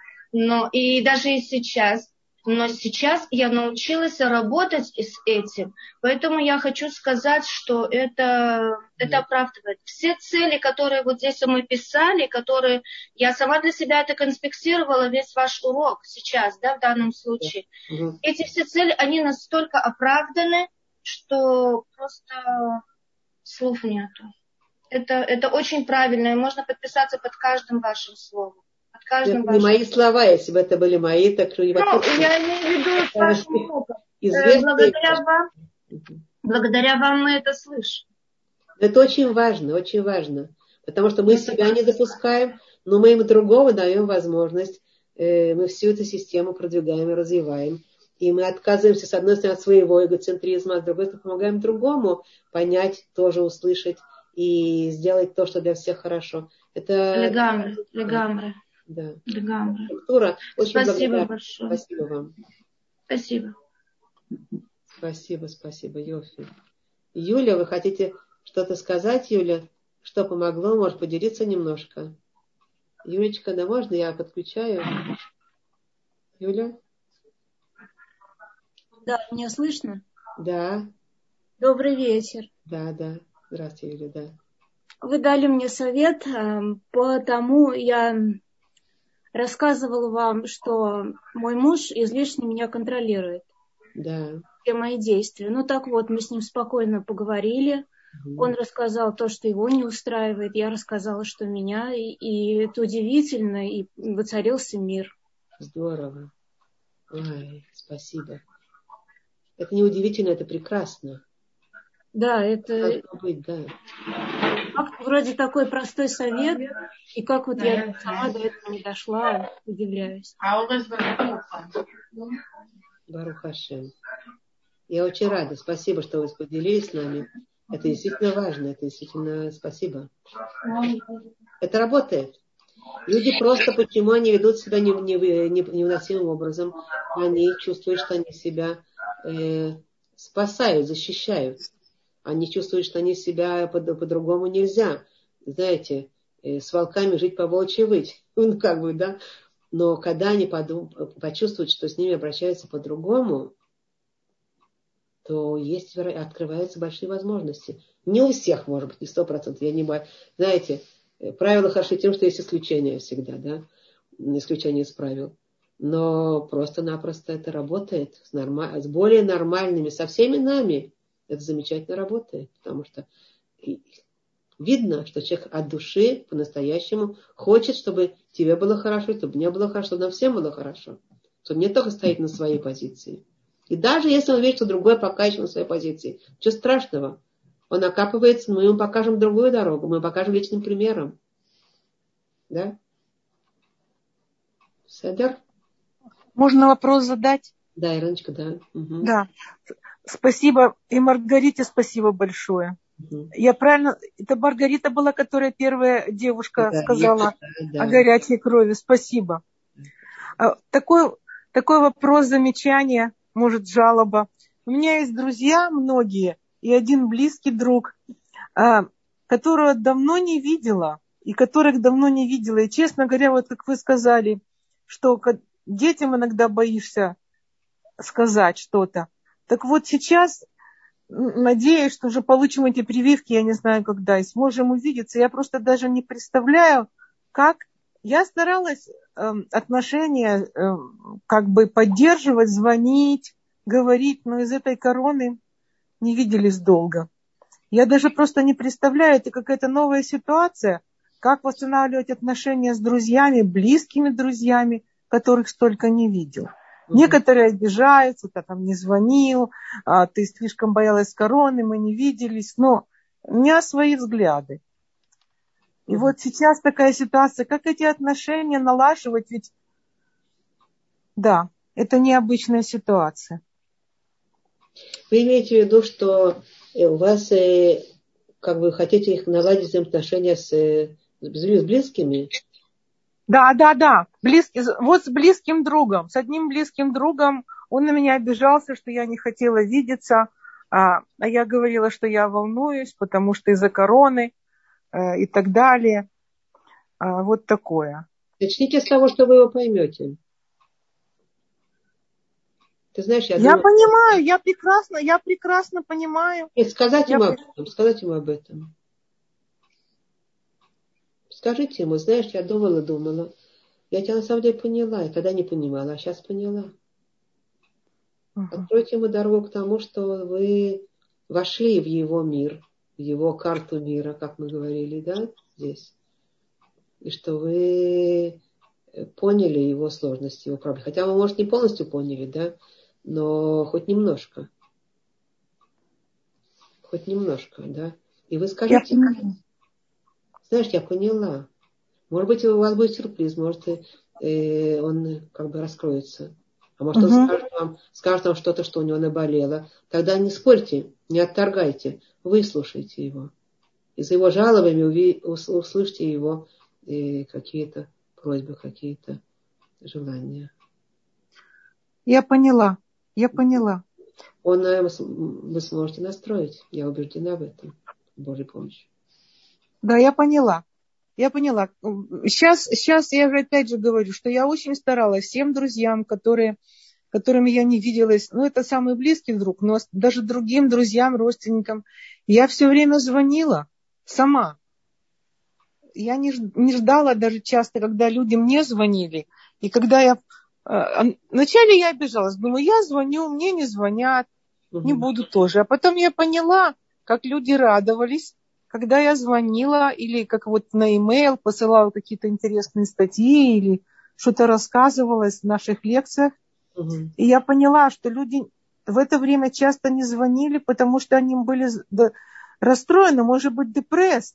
Speaker 4: И даже и сейчас. Но сейчас я научилась работать с этим. Поэтому я хочу сказать, что это оправдывает. Все цели, которые вот здесь мы писали, которые я сама для себя это конспектировала, весь ваш урок сейчас, да, в данном случае. Эти все цели, они настолько оправданы, что просто слов нету. Это очень правильно, и можно подписаться под каждым вашим словом.
Speaker 1: Это не мои слова, если бы это были мои, так что не вопрос.
Speaker 4: Я имею в виду с вашим уроком. Благодаря вам мы это слышим.
Speaker 1: Это очень важно, потому что мы себя не допускаем, но мы им другого даем возможность, мы всю эту систему продвигаем и развиваем, и мы отказываемся, с одной стороны, от своего эгоцентризма, а с другой стороны, помогаем другому понять, тоже услышать и сделать то, что для всех хорошо. Это...
Speaker 4: Легамре.
Speaker 1: Да.
Speaker 4: Легамре.
Speaker 1: Структура очень
Speaker 4: Спасибо
Speaker 1: благодарна.
Speaker 4: большое.
Speaker 1: Спасибо вам.
Speaker 4: Спасибо.
Speaker 1: Спасибо, Йофи. Юля, вы хотите что-то сказать, Юля? Что помогло? Может, поделиться немножко? Юлечка, да можно? Я подключаю. Юля?
Speaker 5: Да, меня слышно?
Speaker 1: Да.
Speaker 5: Добрый вечер.
Speaker 1: Да. Здравствуйте, Юля, да.
Speaker 5: Вы дали мне совет, потому я рассказывала вам, что мой муж излишне меня контролирует.
Speaker 1: Да.
Speaker 5: Все мои действия. Ну так вот, мы с ним спокойно поговорили. Он рассказал то, что его не устраивает. Я рассказала, что меня. И это удивительно. И воцарился мир.
Speaker 1: Здорово. Ой, спасибо. Это не удивительно, это прекрасно.
Speaker 5: Да, это
Speaker 1: быть, да.
Speaker 5: вроде такой простой совет. И как вот я сама до этого не дошла, удивляюсь.
Speaker 1: Барух Ашем. Я очень рада. Спасибо, что вы поделились с нами. Это действительно важно. Это действительно спасибо. Это работает. Люди просто, почему они ведут себя невыносимым образом, они чувствуют, что они себя спасают, защищают. Они чувствуют, что они себя по-другому нельзя. Знаете, с волками жить по-волчьи выть. Ну, как бы, да. Но когда они почувствуют, что с ними обращаются по-другому, то открываются большие возможности. Не у всех, может быть, не 100%. Я не боюсь. Знаете, правила хороши тем, что есть исключения всегда, да, исключения из правил. Но просто-напросто это работает с более нормальными, со всеми нами. Это замечательно работает, потому что видно, что человек от души по-настоящему хочет, чтобы тебе было хорошо, чтобы мне было хорошо, чтобы нам всем было хорошо. Чтобы не только стоять на своей позиции. И даже если он видит, что другой пока еще на своей позиции, ничего страшного. Он окапывается, мы ему покажем другую дорогу, мы ему покажем личным примером. Да? Седер?
Speaker 2: Можно вопрос задать?
Speaker 1: Да, Ириночка, да. Угу.
Speaker 2: Да. Спасибо. И Маргарите спасибо большое.
Speaker 1: Угу.
Speaker 2: Я правильно... Это Маргарита была, которая первая девушка сказала
Speaker 1: да.
Speaker 2: о горячей крови. Спасибо. Такой вопрос, замечание, может, жалоба. У меня есть друзья многие, и один близкий друг, которого давно не видела, и которых давно не видела. И, честно говоря, вот как вы сказали, что детям иногда боишься сказать что-то. Так вот сейчас, надеюсь, что уже получим эти прививки, я не знаю когда, и сможем увидеться. Я просто даже не представляю, как... Я старалась отношения как бы поддерживать, звонить, говорить, но из этой короны не виделись долго. Я даже просто не представляю, это какая-то новая ситуация, как восстанавливать отношения с друзьями, близкими друзьями, которых столько не видел. Некоторые обижаются, ты там не звонил, ты слишком боялась короны, мы не виделись, но у меня свои взгляды. И вот сейчас такая ситуация, как эти отношения налаживать, ведь да, это необычная ситуация.
Speaker 1: Вы имеете в виду, что у вас, как вы хотите их наладить взаимоотношения с близкими?
Speaker 2: Да. Вот с близким другом, с одним близким другом, он на меня обижался, что я не хотела видеться, а я говорила, что я волнуюсь, потому что из-за короны и так далее. Вот такое.
Speaker 1: Начните с того, что вы его поймете. Ты знаешь,
Speaker 2: я понимаю, я прекрасно понимаю.
Speaker 1: Нет, сказать ему об этом. Скажите ему, знаешь, я думала. Я тебя на самом деле поняла. Я тогда не понимала, а сейчас поняла. Откройте ему дорогу к тому, что вы вошли в его мир, в его карту мира, как мы говорили, да, здесь. И что вы поняли его сложности, его проблемы. Хотя вы, может, не полностью поняли, да, но хоть немножко. Хоть немножко, да. И вы скажите, знаешь, я поняла. Может быть, у вас будет сюрприз, может, он как бы раскроется. А может, он скажет вам что-то, что у него наболело. Тогда не спорьте, не отторгайте, выслушайте его. И за его жалобами услышьте его какие-то просьбы, какие-то желания.
Speaker 2: Я поняла.
Speaker 1: Вы сможете настроить. Я убеждена в этом. С Божьей помощью.
Speaker 2: Да, я поняла. Сейчас я же опять же говорю, что я очень старалась всем друзьям, которыми я не виделась, это самый близкий друг, но даже другим друзьям, родственникам, я все время звонила сама. Я не ждала даже часто, когда люди мне звонили. И когда вначале я обижалась, думаю, я звоню, мне не звонят, не буду тоже. А потом я поняла, как люди радовались, когда я звонила или как на e-mail посылала какие-то интересные статьи или что-то рассказывалось в наших лекциях. И я поняла, что люди в это время часто не звонили, потому что они были расстроены, может быть, депресс.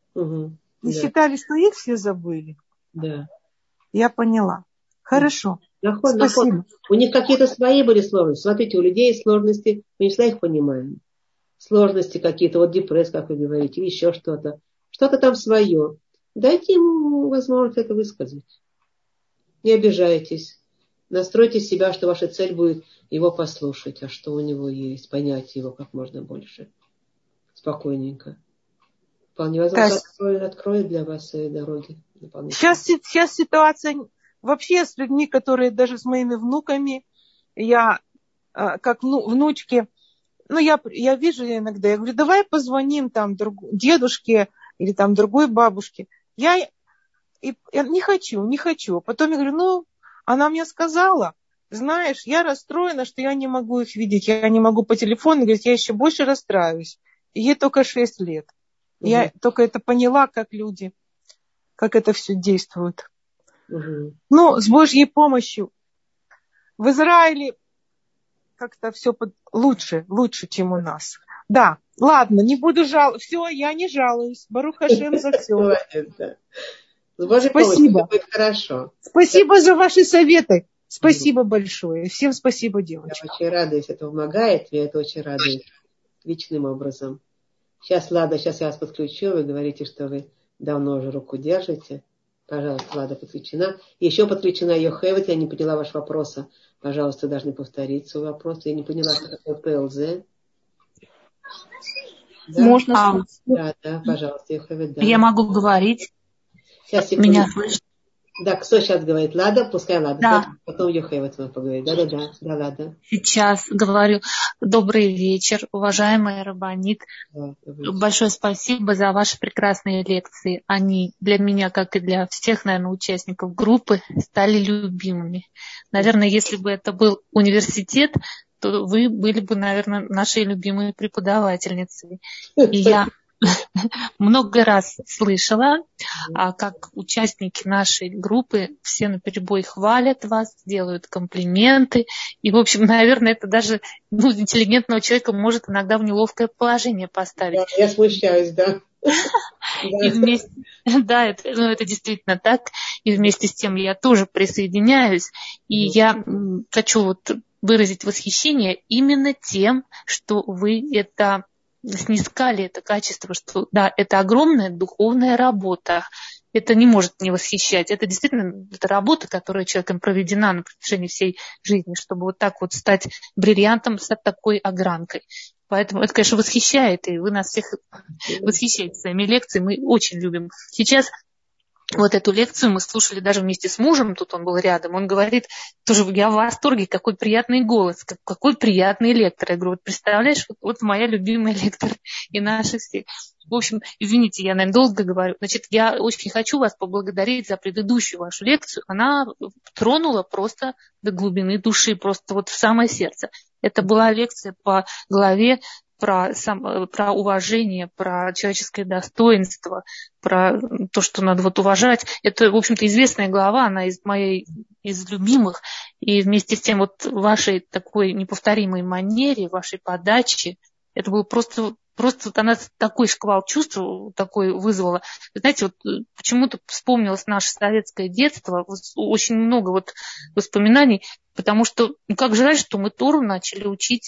Speaker 2: И считали, что их все забыли.
Speaker 1: Да.
Speaker 2: Я поняла. Хорошо. Спасибо.
Speaker 1: У них какие-то свои были сложности. Смотрите, у людей есть сложности, мы не всегда их понимаем. Сложности какие-то, депресс, как вы говорите, или еще что-то. Что-то там свое. Дайте ему возможность это высказать. Не обижайтесь. Настройте себя, что ваша цель будет его послушать, а что у него есть, понять его как можно больше. Спокойненько. Вполне возможно, откроет для вас дороги.
Speaker 2: Сейчас ситуация вообще с людьми, которые даже с моими внуками, я как внучки, я вижу иногда, я говорю, давай позвоним там дедушке или там другой бабушке. Я не хочу. Потом я говорю, она мне сказала, знаешь, я расстроена, что я не могу их видеть, я не могу по телефону, говорит, я еще больше расстраиваюсь. И ей только 6 лет. Я только это поняла, как это все действует. С Божьей помощью. В Израиле как-то все лучше, чем у нас. Да, ладно, не буду жаловаться. Все, я не жалуюсь. Барух Хашем за все.
Speaker 1: С Божьей помощью будет хорошо.
Speaker 2: Спасибо за ваши советы. Спасибо большое. Всем спасибо, девочки.
Speaker 1: Я очень радуюсь. Это помогает. Меня это очень радует. Личным образом. Сейчас я вас подключу. Вы говорите, что вы давно уже руку держите. Пожалуйста, Лада подключена. Еще подключена Йохевет. Я не поняла вашего вопроса. Пожалуйста, должны повторить свой вопрос. Я не поняла, что такое ПЛЗ. Да?
Speaker 6: Можно?
Speaker 1: Да, пожалуйста, Йохевет. Да.
Speaker 6: Я могу говорить.
Speaker 1: Сейчас, секунду.
Speaker 6: Меня слышно?
Speaker 1: Да, кто сейчас говорит? Лада? Пускай Лада.
Speaker 6: Да.
Speaker 1: Потом Йохевет поговорит. Да, Лада.
Speaker 6: Сейчас говорю. Добрый вечер, уважаемый Рабанит.
Speaker 1: Да,
Speaker 6: большое спасибо за ваши прекрасные лекции. Они для меня, как и для всех, наверное, участников группы, стали любимыми. Наверное, если бы это был университет, то вы были бы, наверное, нашей любимой преподавательницей. И я много раз слышала, как участники нашей группы все наперебой хвалят вас, делают комплименты. И, в общем, наверное, это даже интеллигентного человека может иногда в неловкое положение поставить.
Speaker 1: Да, я смущаюсь, да.
Speaker 6: И вместе, да, это действительно так. И вместе с тем я тоже присоединяюсь. И я хочу выразить восхищение именно тем, что вы это снискали, это качество, что да, это огромная духовная работа. Это не может не восхищать. Это действительно это работа, которая человеком проведена на протяжении всей жизни, чтобы вот так вот стать бриллиантом, стать такой огранкой. Поэтому это, конечно, восхищает, и вы нас всех восхищаете своими лекциями. Мы очень любим. Сейчас вот эту лекцию мы слушали даже вместе с мужем, тут он был рядом. Он говорит, тоже я в восторге, какой приятный голос, какой приятный лектор. Я говорю, представляешь, вот моя любимая лектор и наши все. В общем, извините, я, наверное, долго говорю. Значит, я очень хочу вас поблагодарить за предыдущую вашу лекцию. Она тронула просто до глубины души, просто вот в самое сердце. Это была лекция по главе про уважение, про человеческое достоинство, про то, что надо уважать. Это, в общем-то, известная глава, она из любимых. И вместе с тем вот в вашей такой неповторимой манере, вашей подаче, это было просто она такой шквал чувств такой вызвала. Вы знаете, вот почему-то вспомнилось наше советское детство, очень много воспоминаний, потому что, как жаль, что мы Тору начали учить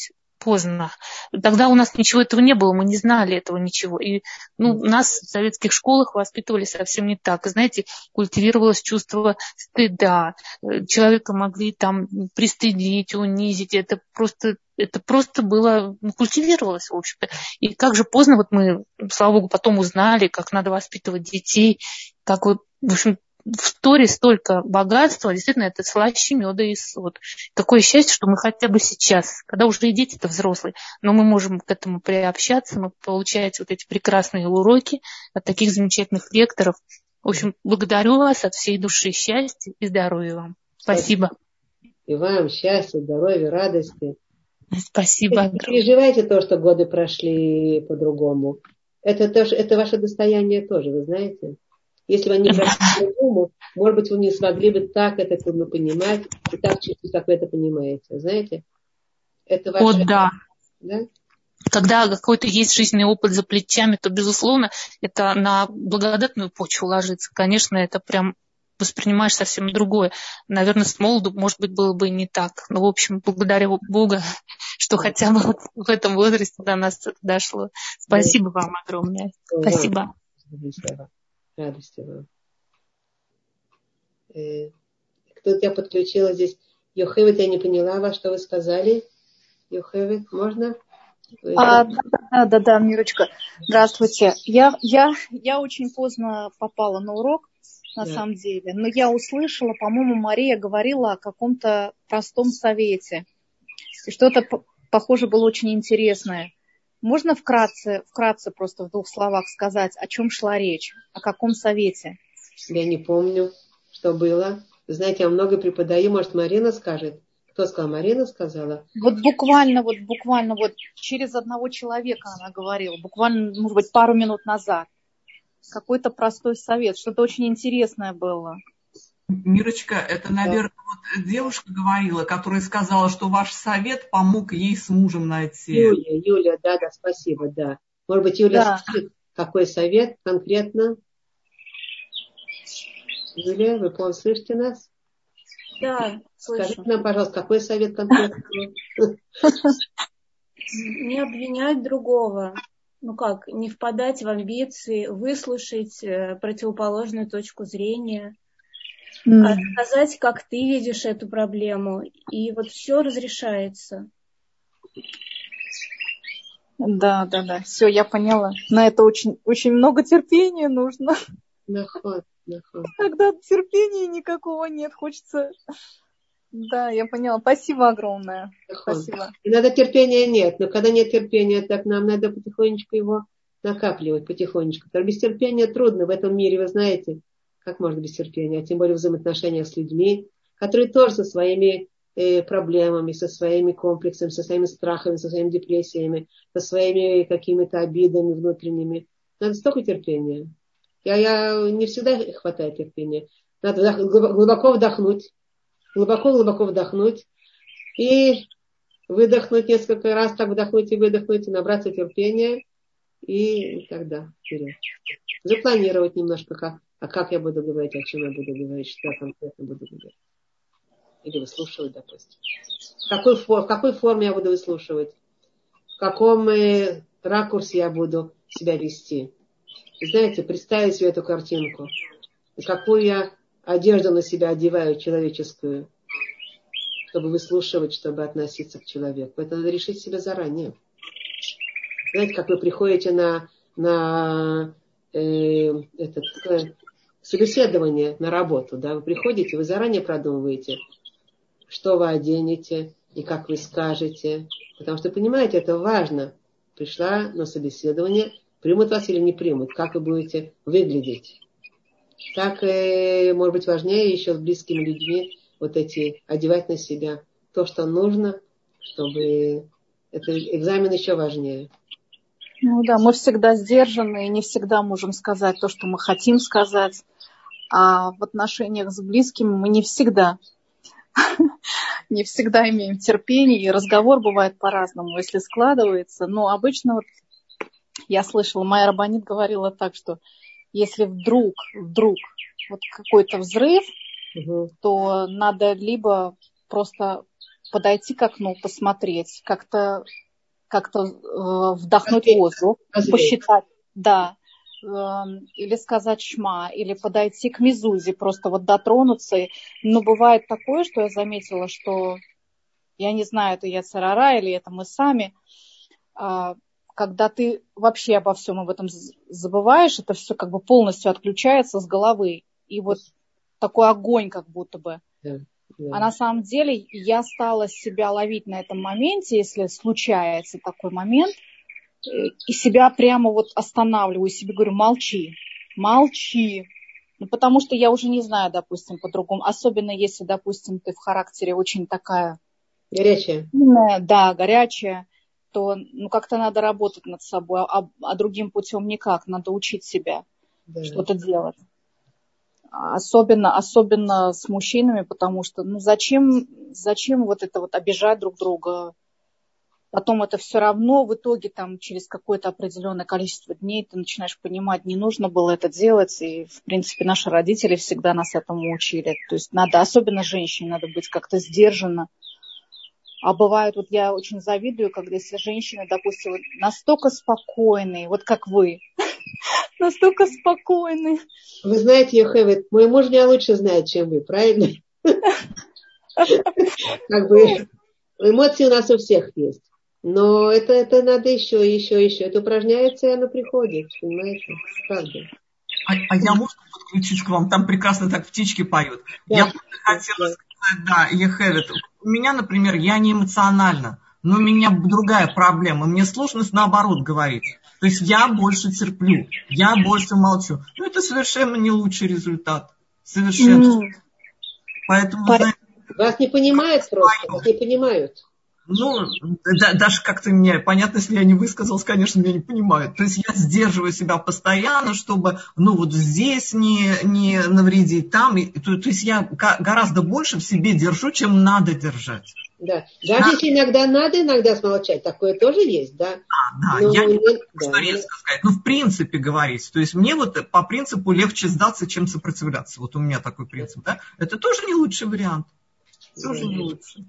Speaker 6: поздно. Тогда у нас ничего этого не было, мы не знали этого ничего. И нас в советских школах воспитывали совсем не так. И, знаете, культивировалось чувство стыда. Человека могли там пристыдить, унизить. Это просто было, культивировалось, в общем-то. И как же поздно мы, слава богу, потом узнали, как надо воспитывать детей, как в общем, в Торе столько богатства, действительно, это слаще меда и сод. Какое счастье, что мы хотя бы сейчас, когда уже и дети-то взрослые, но мы можем к этому приобщаться, мы получаете вот эти прекрасные уроки от таких замечательных лекторов. В общем, благодарю вас от всей души, счастья и здоровья вам. Спасибо.
Speaker 1: И вам счастья, здоровья, радости.
Speaker 6: Спасибо.
Speaker 1: Не переживайте то, что годы прошли по-другому. Это ваше достояние тоже, вы знаете. Если бы они прошли по-другому, может быть, вы не смогли бы так это трудно понимать и так чувствовать, как вы это понимаете. Знаете? Это ваше...
Speaker 6: Да.
Speaker 1: Да?
Speaker 6: Когда какой-то есть жизненный опыт за плечами, то, безусловно, это на благодатную почву ложится. Конечно, это прям воспринимаешь совсем другое. Наверное, с молоду, может быть, было бы и не так. Но, в общем, благодарю Бога, что хотя бы в этом возрасте до нас это дошло. Спасибо вам огромное. Спасибо.
Speaker 1: Радости вам. Кто-то я подключила здесь. Йохевит, я не поняла вас, что вы сказали. Йохевит, можно?
Speaker 7: Да, Мирочка. Здравствуйте. Я очень поздно попала на урок, на самом деле. Но я услышала, по-моему, Мария говорила о каком-то простом совете. И что-то, похоже, было очень интересное. Можно вкратце просто в 2 словах сказать, о чем шла речь, о каком совете?
Speaker 1: Я не помню, что было. Знаете, я много преподаю, может, Марина скажет. Кто сказал? Марина сказала?
Speaker 7: Буквально через одного человека она говорила, буквально, может быть, пару минут назад. Какой-то простой совет, что-то очень интересное было.
Speaker 3: Мирочка, это, наверное, девушка говорила, которая сказала, что ваш совет помог ей с мужем найти.
Speaker 1: Юля, да, спасибо, да. Может быть, Юля скажет, какой совет конкретно? Юля, вы слышите нас?
Speaker 5: Да, слышу.
Speaker 1: Скажите нам, пожалуйста, какой совет конкретно?
Speaker 5: Не обвинять другого. Не впадать в амбиции, выслушать противоположную точку зрения. Сказать, как ты видишь эту проблему, и все разрешается.
Speaker 7: Да, все, я поняла. На это очень, очень много терпения нужно.
Speaker 1: Наход.
Speaker 7: Когда терпения никакого нет, хочется... Да, я поняла. Спасибо огромное. Спасибо.
Speaker 1: Иногда терпения нет, но когда нет терпения, так нам надо потихонечку его накапливать, потихонечку. Так без терпения трудно в этом мире, вы знаете. Как можно без терпения, а тем более в взаимоотношениях с людьми, которые тоже со своими проблемами, со своими комплексами, со своими страхами, со своими депрессиями, со своими какими-то обидами внутренними. Надо столько терпения. Я не всегда хватает терпения. Надо глубоко вдохнуть и выдохнуть несколько раз, так вдохнуть и выдохнуть, и набраться терпения, и тогда вперед. Запланировать немножко, как я буду говорить, о чем я буду говорить, что я конкретно буду говорить. Или выслушивать, допустим. В какой форме я буду выслушивать? В каком ракурсе я буду себя вести? И знаете, представить себе эту картинку. И какую я одежду на себя одеваю человеческую, чтобы выслушивать, чтобы относиться к человеку. Это надо решить себе заранее. Знаете, как вы приходите на собеседование, на работу, да, вы приходите, вы заранее продумываете, что вы оденете и как вы скажете. Потому что, понимаете, это важно. Пришла на собеседование, примут вас или не примут, как вы будете выглядеть. Так, может быть, важнее еще с близкими людьми одевать на себя то, что нужно, чтобы этот экзамен еще важнее.
Speaker 7: Мы всегда сдержаны и не всегда можем сказать то, что мы хотим сказать. А в отношениях с близкими мы не всегда имеем терпение, и разговор бывает по-разному, если складывается. Но обычно я слышала, моя рабанит говорила так, что если вдруг какой-то взрыв, то надо либо просто подойти к окну, посмотреть, как-то как-то вдохнуть воздух, посчитать, да, или сказать шма, или подойти к мезузе, просто вот дотронуться. Но бывает такое, что я заметила, что, я не знаю, это я царара или это мы сами, когда ты вообще обо всем об этом забываешь, это все как бы полностью отключается с головы. И вот такой огонь как будто бы. А на самом деле я стала себя ловить на этом моменте, если случается такой момент, и себя прямо вот останавливаю, себе говорю, молчи. Ну, потому что я уже не знаю, допустим, по-другому. Особенно если, допустим, ты в характере очень такая...
Speaker 1: Горячая.
Speaker 7: Да, горячая. То как-то надо работать над собой, а другим путем никак. Надо учить себя что-то делать. Особенно с мужчинами, потому что зачем вот это вот обижать друг друга? Потом это все равно в итоге там через какое-то определенное количество дней ты начинаешь понимать, не нужно было это делать. И, в принципе, наши родители всегда нас этому учили. То есть надо, особенно женщине, надо быть как-то сдержанно. А бывает, вот я очень завидую, когда если женщины, допустим, настолько спокойные, вот как вы, настолько спокойные.
Speaker 1: Вы знаете, Йохевед, мой муж меня лучше знает, чем вы, правильно? Как бы эмоции у нас у всех есть. Но это надо еще. Это упражняется, и оно приходит, понимаете? Правда.
Speaker 3: А я можно подключить к вам? Там прекрасно так птички поют. Я хотела сказать, да, Йохевед, у меня, например, я не эмоциональна, но у меня другая проблема. Мне сложно наоборот говорить. То есть я больше терплю, я больше молчу. Но это совершенно не лучший результат. Совершенно. Поэтому, знаете,
Speaker 1: вас не понимают просто, вас не понимают.
Speaker 3: Даже как-то мне, понятно, если я не высказалась, конечно, меня не понимают. То есть я сдерживаю себя постоянно, чтобы, здесь не навредить, там. То есть я гораздо больше в себе держу, чем надо держать.
Speaker 1: Да, даже если иногда смолчать, такое тоже есть, да?
Speaker 3: Я не знаю, что резко сказать. В принципе говорить. То есть мне вот по принципу легче сдаться, чем сопротивляться. Вот у меня такой принцип, да? Это тоже не лучший вариант. Тоже не лучше.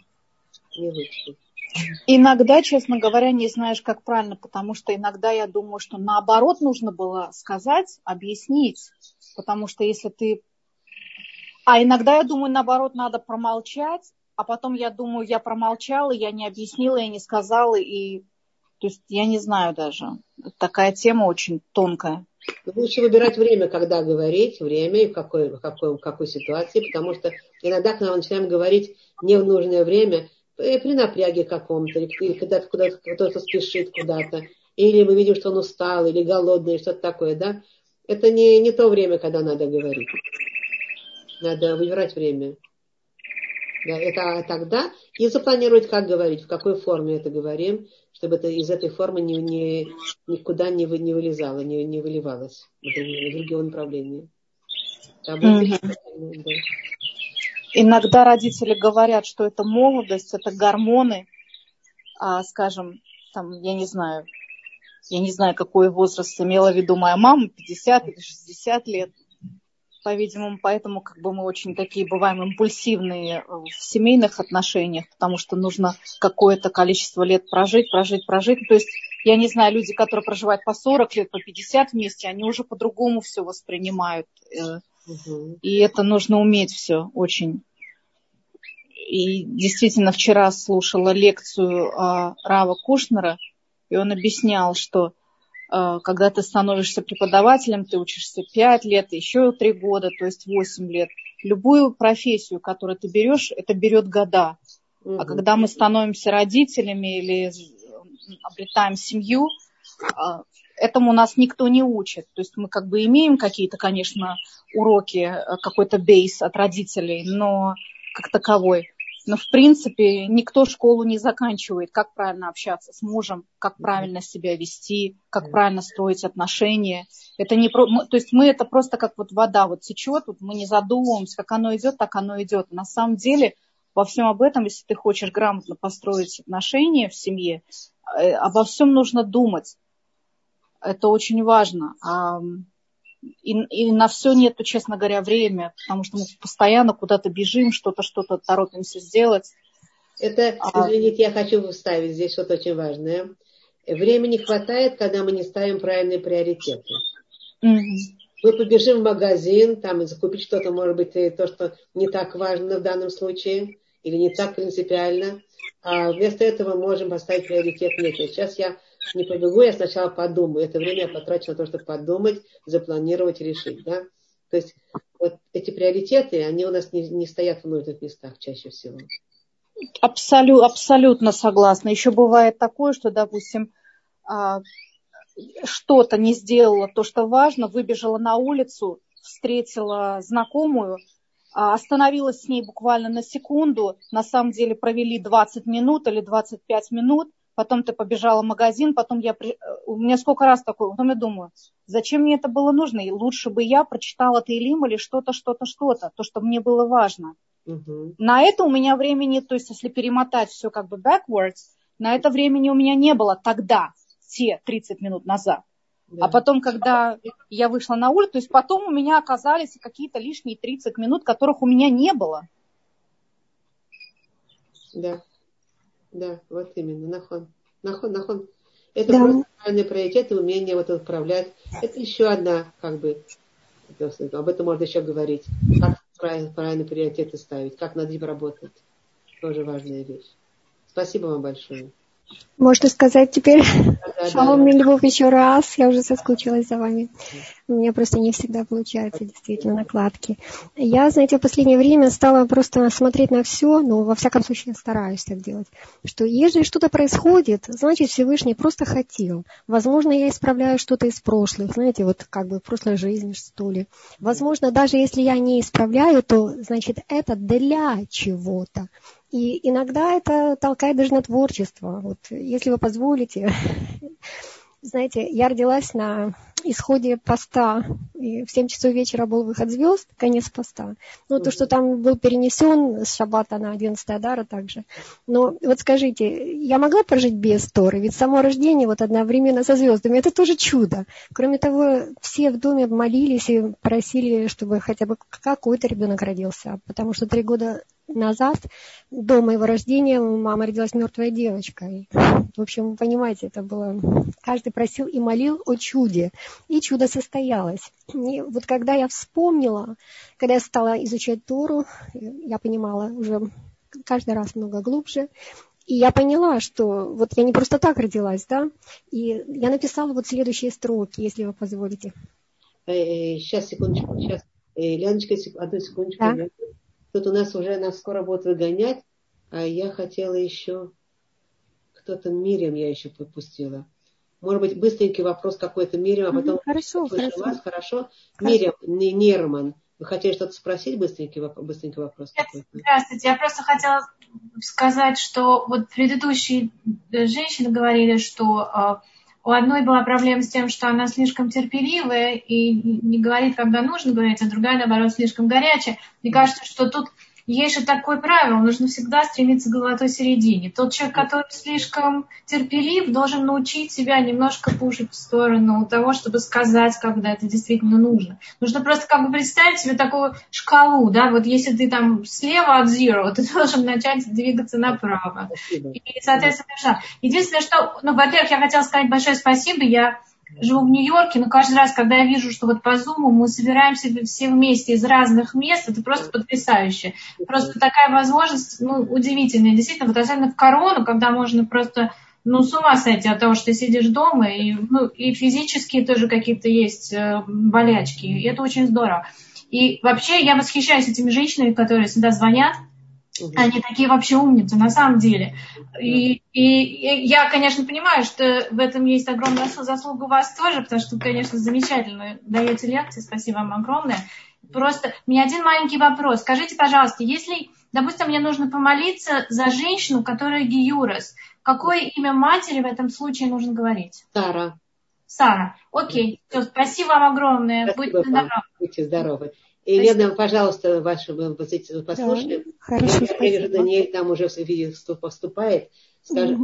Speaker 7: Иногда, честно говоря, не знаешь, как правильно, потому что иногда я думаю, что наоборот нужно было сказать, объяснить, потому что если ты... А иногда я думаю, наоборот, надо промолчать, а потом я думаю, я промолчала, я не объяснила, я не сказала, и... То есть я не знаю даже. Такая тема очень тонкая.
Speaker 1: Лучше выбирать время, когда говорить, время и в какой ситуации, потому что иногда, когда мы начинаем говорить не в нужное время, при напряге каком-то, или когда кто-то спешит куда-то, или мы видим, что он устал, или голодный, или что-то такое, да, это не то время, когда надо говорить. Надо выбирать время. Да, это тогда и запланировать, как говорить, в какой форме это говорим, чтобы это из этой формы никуда не вылезало, не выливалось в другие направления.
Speaker 7: Иногда родители говорят, что это молодость, это гормоны, скажем, там, я не знаю, какой возраст имела в виду моя мама, 50 или 60 лет. По-видимому, поэтому мы очень такие бываем импульсивные в семейных отношениях, потому что нужно какое-то количество лет прожить. То есть, я не знаю, люди, которые проживают по 40 лет, по 50 вместе, они уже по-другому все воспринимают. И это нужно уметь все очень. И действительно, вчера слушала лекцию Рава Кушнера, и он объяснял, что когда ты становишься преподавателем, ты учишься 5 лет, еще 3 года, то есть 8 лет. Любую профессию, которую ты берешь, это берет года. А когда мы становимся родителями или обретаем семью, этому нас никто не учит. То есть мы имеем какие-то, конечно, уроки, какой-то бейс от родителей, но как таковой. Но, в принципе, никто школу не заканчивает, как правильно общаться с мужем, как правильно себя вести, как правильно строить отношения. Это не то есть мы это просто как вода течет, мы не задумываемся, как оно идет, так оно идет. На самом деле, во всем об этом, если ты хочешь грамотно построить отношения в семье, обо всем нужно думать. Это очень важно. И на все нету, честно говоря, время, потому что мы постоянно куда-то бежим, что-то торопимся сделать.
Speaker 1: Извините, я хочу вставить здесь что-то очень важное. Времени хватает, когда мы не ставим правильные приоритеты. Мы побежим в магазин, там и закупить что-то, может быть, то, что не так важно в данном случае, или не так принципиально. А вместо этого можем поставить приоритет. Нет, сейчас я не побегу, я сначала подумаю. Это время я потрачу на то, чтобы подумать, запланировать, решить. Да? То есть вот эти приоритеты, они у нас не стоят в нужных местах чаще всего.
Speaker 7: Абсолютно согласна. Еще бывает такое, что, допустим, что-то не сделала то, что важно, выбежала на улицу, встретила знакомую, остановилась с ней буквально на секунду, на самом деле провели 20 минут или 25 минут, потом ты побежала в магазин, потом у меня сколько раз такое, потом я думаю, зачем мне это было нужно, и лучше бы я прочитала Теилим или что-то, то, что мне было важно. На это у меня времени, то есть если перемотать все как бы backwards, на это времени у меня не было тогда, те 30 минут назад. Да. А потом, когда я вышла на улицу, то есть потом у меня оказались какие-то лишние 30 минут, которых у меня не было.
Speaker 1: Да, вот именно, нахон. Это просто правильный приоритет и умение вот отправлять. Это еще одна, как бы, об этом можно еще говорить. Как правильно приоритеты ставить, как над ним работать. Тоже важная вещь. Спасибо вам большое.
Speaker 8: Можно сказать теперь шалом и любовь еще раз. Я уже соскучилась за вами. У меня просто не всегда получается действительно накладки. Я, знаете, в последнее время стала просто смотреть на все, но во всяком случае я стараюсь так делать, что если что-то происходит, значит Всевышний просто хотел. Возможно, я исправляю что-то из прошлых, знаете, вот как бы в прошлой жизни, что ли. Возможно, даже если я не исправляю, то значит это для чего-то. И иногда это толкает даже на творчество. Вот, если вы позволите, знаете, я родилась на исходе поста, и в 7 часов вечера был выход звезд, конец поста. Ну, то, что там был перенесен с шаббата на 11 Адара также. Но вот скажите, я могла прожить без Торы? Ведь само рождение вот одновременно со звездами, это тоже чудо. Кроме того, все в доме молились и просили, чтобы хотя бы какой-то ребенок родился. Потому что 3 года назад, до моего рождения, мама родилась мертвой девочкой. В общем, вы понимаете, это было... Каждый просил и молил о чуде. И чудо состоялось. И вот когда я вспомнила, когда я стала изучать Тору, я понимала уже каждый раз много глубже. И я поняла, что вот я не просто так родилась, да? И я написала вот следующие строки, если вы позволите.
Speaker 1: Сейчас, секундочку. Леночка, одну секундочку. Да? Тут у нас уже нас скоро будут выгонять, а я хотела еще... Кто-то Мирьям я еще пропустила. Может быть, быстренький вопрос какой-то, Мирьям, а потом...
Speaker 8: Хорошо.
Speaker 1: Вас, хорошо. Мирьям, Нерман, вы хотели что-то спросить? Быстренький вопрос какой-то.
Speaker 9: Здравствуйте. Я просто хотела сказать, что вот предыдущие женщины говорили, что у одной была проблема с тем, что она слишком терпеливая и не говорит, когда нужно говорить, а другая, наоборот, слишком горячая. Мне кажется, что тут есть же такое правило, нужно всегда стремиться к золотой середине. Тот человек, который слишком терпелив, должен научить себя немножко пушить в сторону того, чтобы сказать, когда это действительно нужно. Нужно просто как бы представить себе такую шкалу, да, вот если ты там слева от zero, ты должен начать двигаться направо. И, соответственно, единственное, что, во-первых, я хотела сказать большое спасибо, я живу в Нью-Йорке, но каждый раз, когда я вижу, что вот по Zoom мы собираемся все вместе из разных мест, это просто потрясающе. Просто такая возможность, удивительная. Действительно, вот особенно в корону, когда можно просто, с ума сойти от того, что ты сидишь дома, и физические тоже какие-то есть болячки. И это очень здорово. И вообще я восхищаюсь этими женщинами, которые всегда звонят. Они такие вообще умницы, на самом деле. И я, конечно, понимаю, что в этом есть огромная заслуга у вас тоже, потому что вы, конечно, замечательно даете лекции. Спасибо вам огромное. Просто у меня один маленький вопрос. Скажите, пожалуйста, если, допустим, мне нужно помолиться за женщину, которая гиюрос, какое имя матери в этом случае нужно говорить? Сара. Окей. Все, спасибо вам огромное.
Speaker 1: Будьте здоровы. Будьте здоровы. И, Лена, пожалуйста, ваши послушаем.
Speaker 8: Да, хорошо,
Speaker 1: я вижу, Даниэль там уже в виде поступает. Скажи,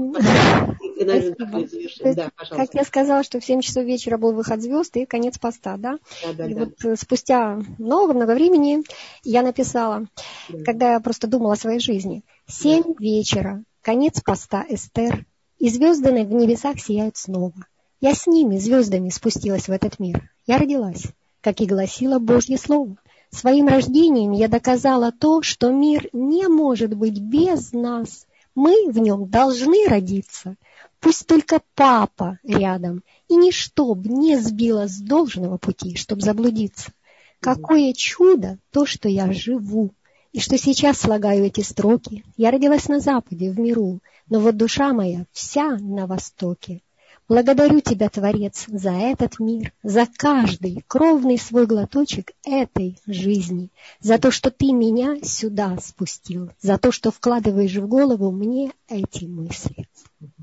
Speaker 8: да, как я сказала, что в 7 часов вечера был выход звезд и конец поста, да? И вот спустя много времени я написала, когда я просто думала о своей жизни. 7 вечера, конец поста Эстер, и звезды в небесах сияют снова. Я с ними, звездами, спустилась в этот мир. Я родилась, как и гласило Божье Слово. Своим рождением я доказала то, что мир не может быть без нас. Мы в нем должны родиться. Пусть только папа рядом, и ничто б не сбило с должного пути, чтобы заблудиться. Какое чудо то, что я живу, и что сейчас слагаю эти строки. Я родилась на Западе, в миру, но вот душа моя вся на Востоке. Благодарю тебя, Творец, за этот мир, за каждый кровный свой глоточек этой жизни, за то, что ты меня сюда спустил, за то, что вкладываешь в голову мне эти мысли.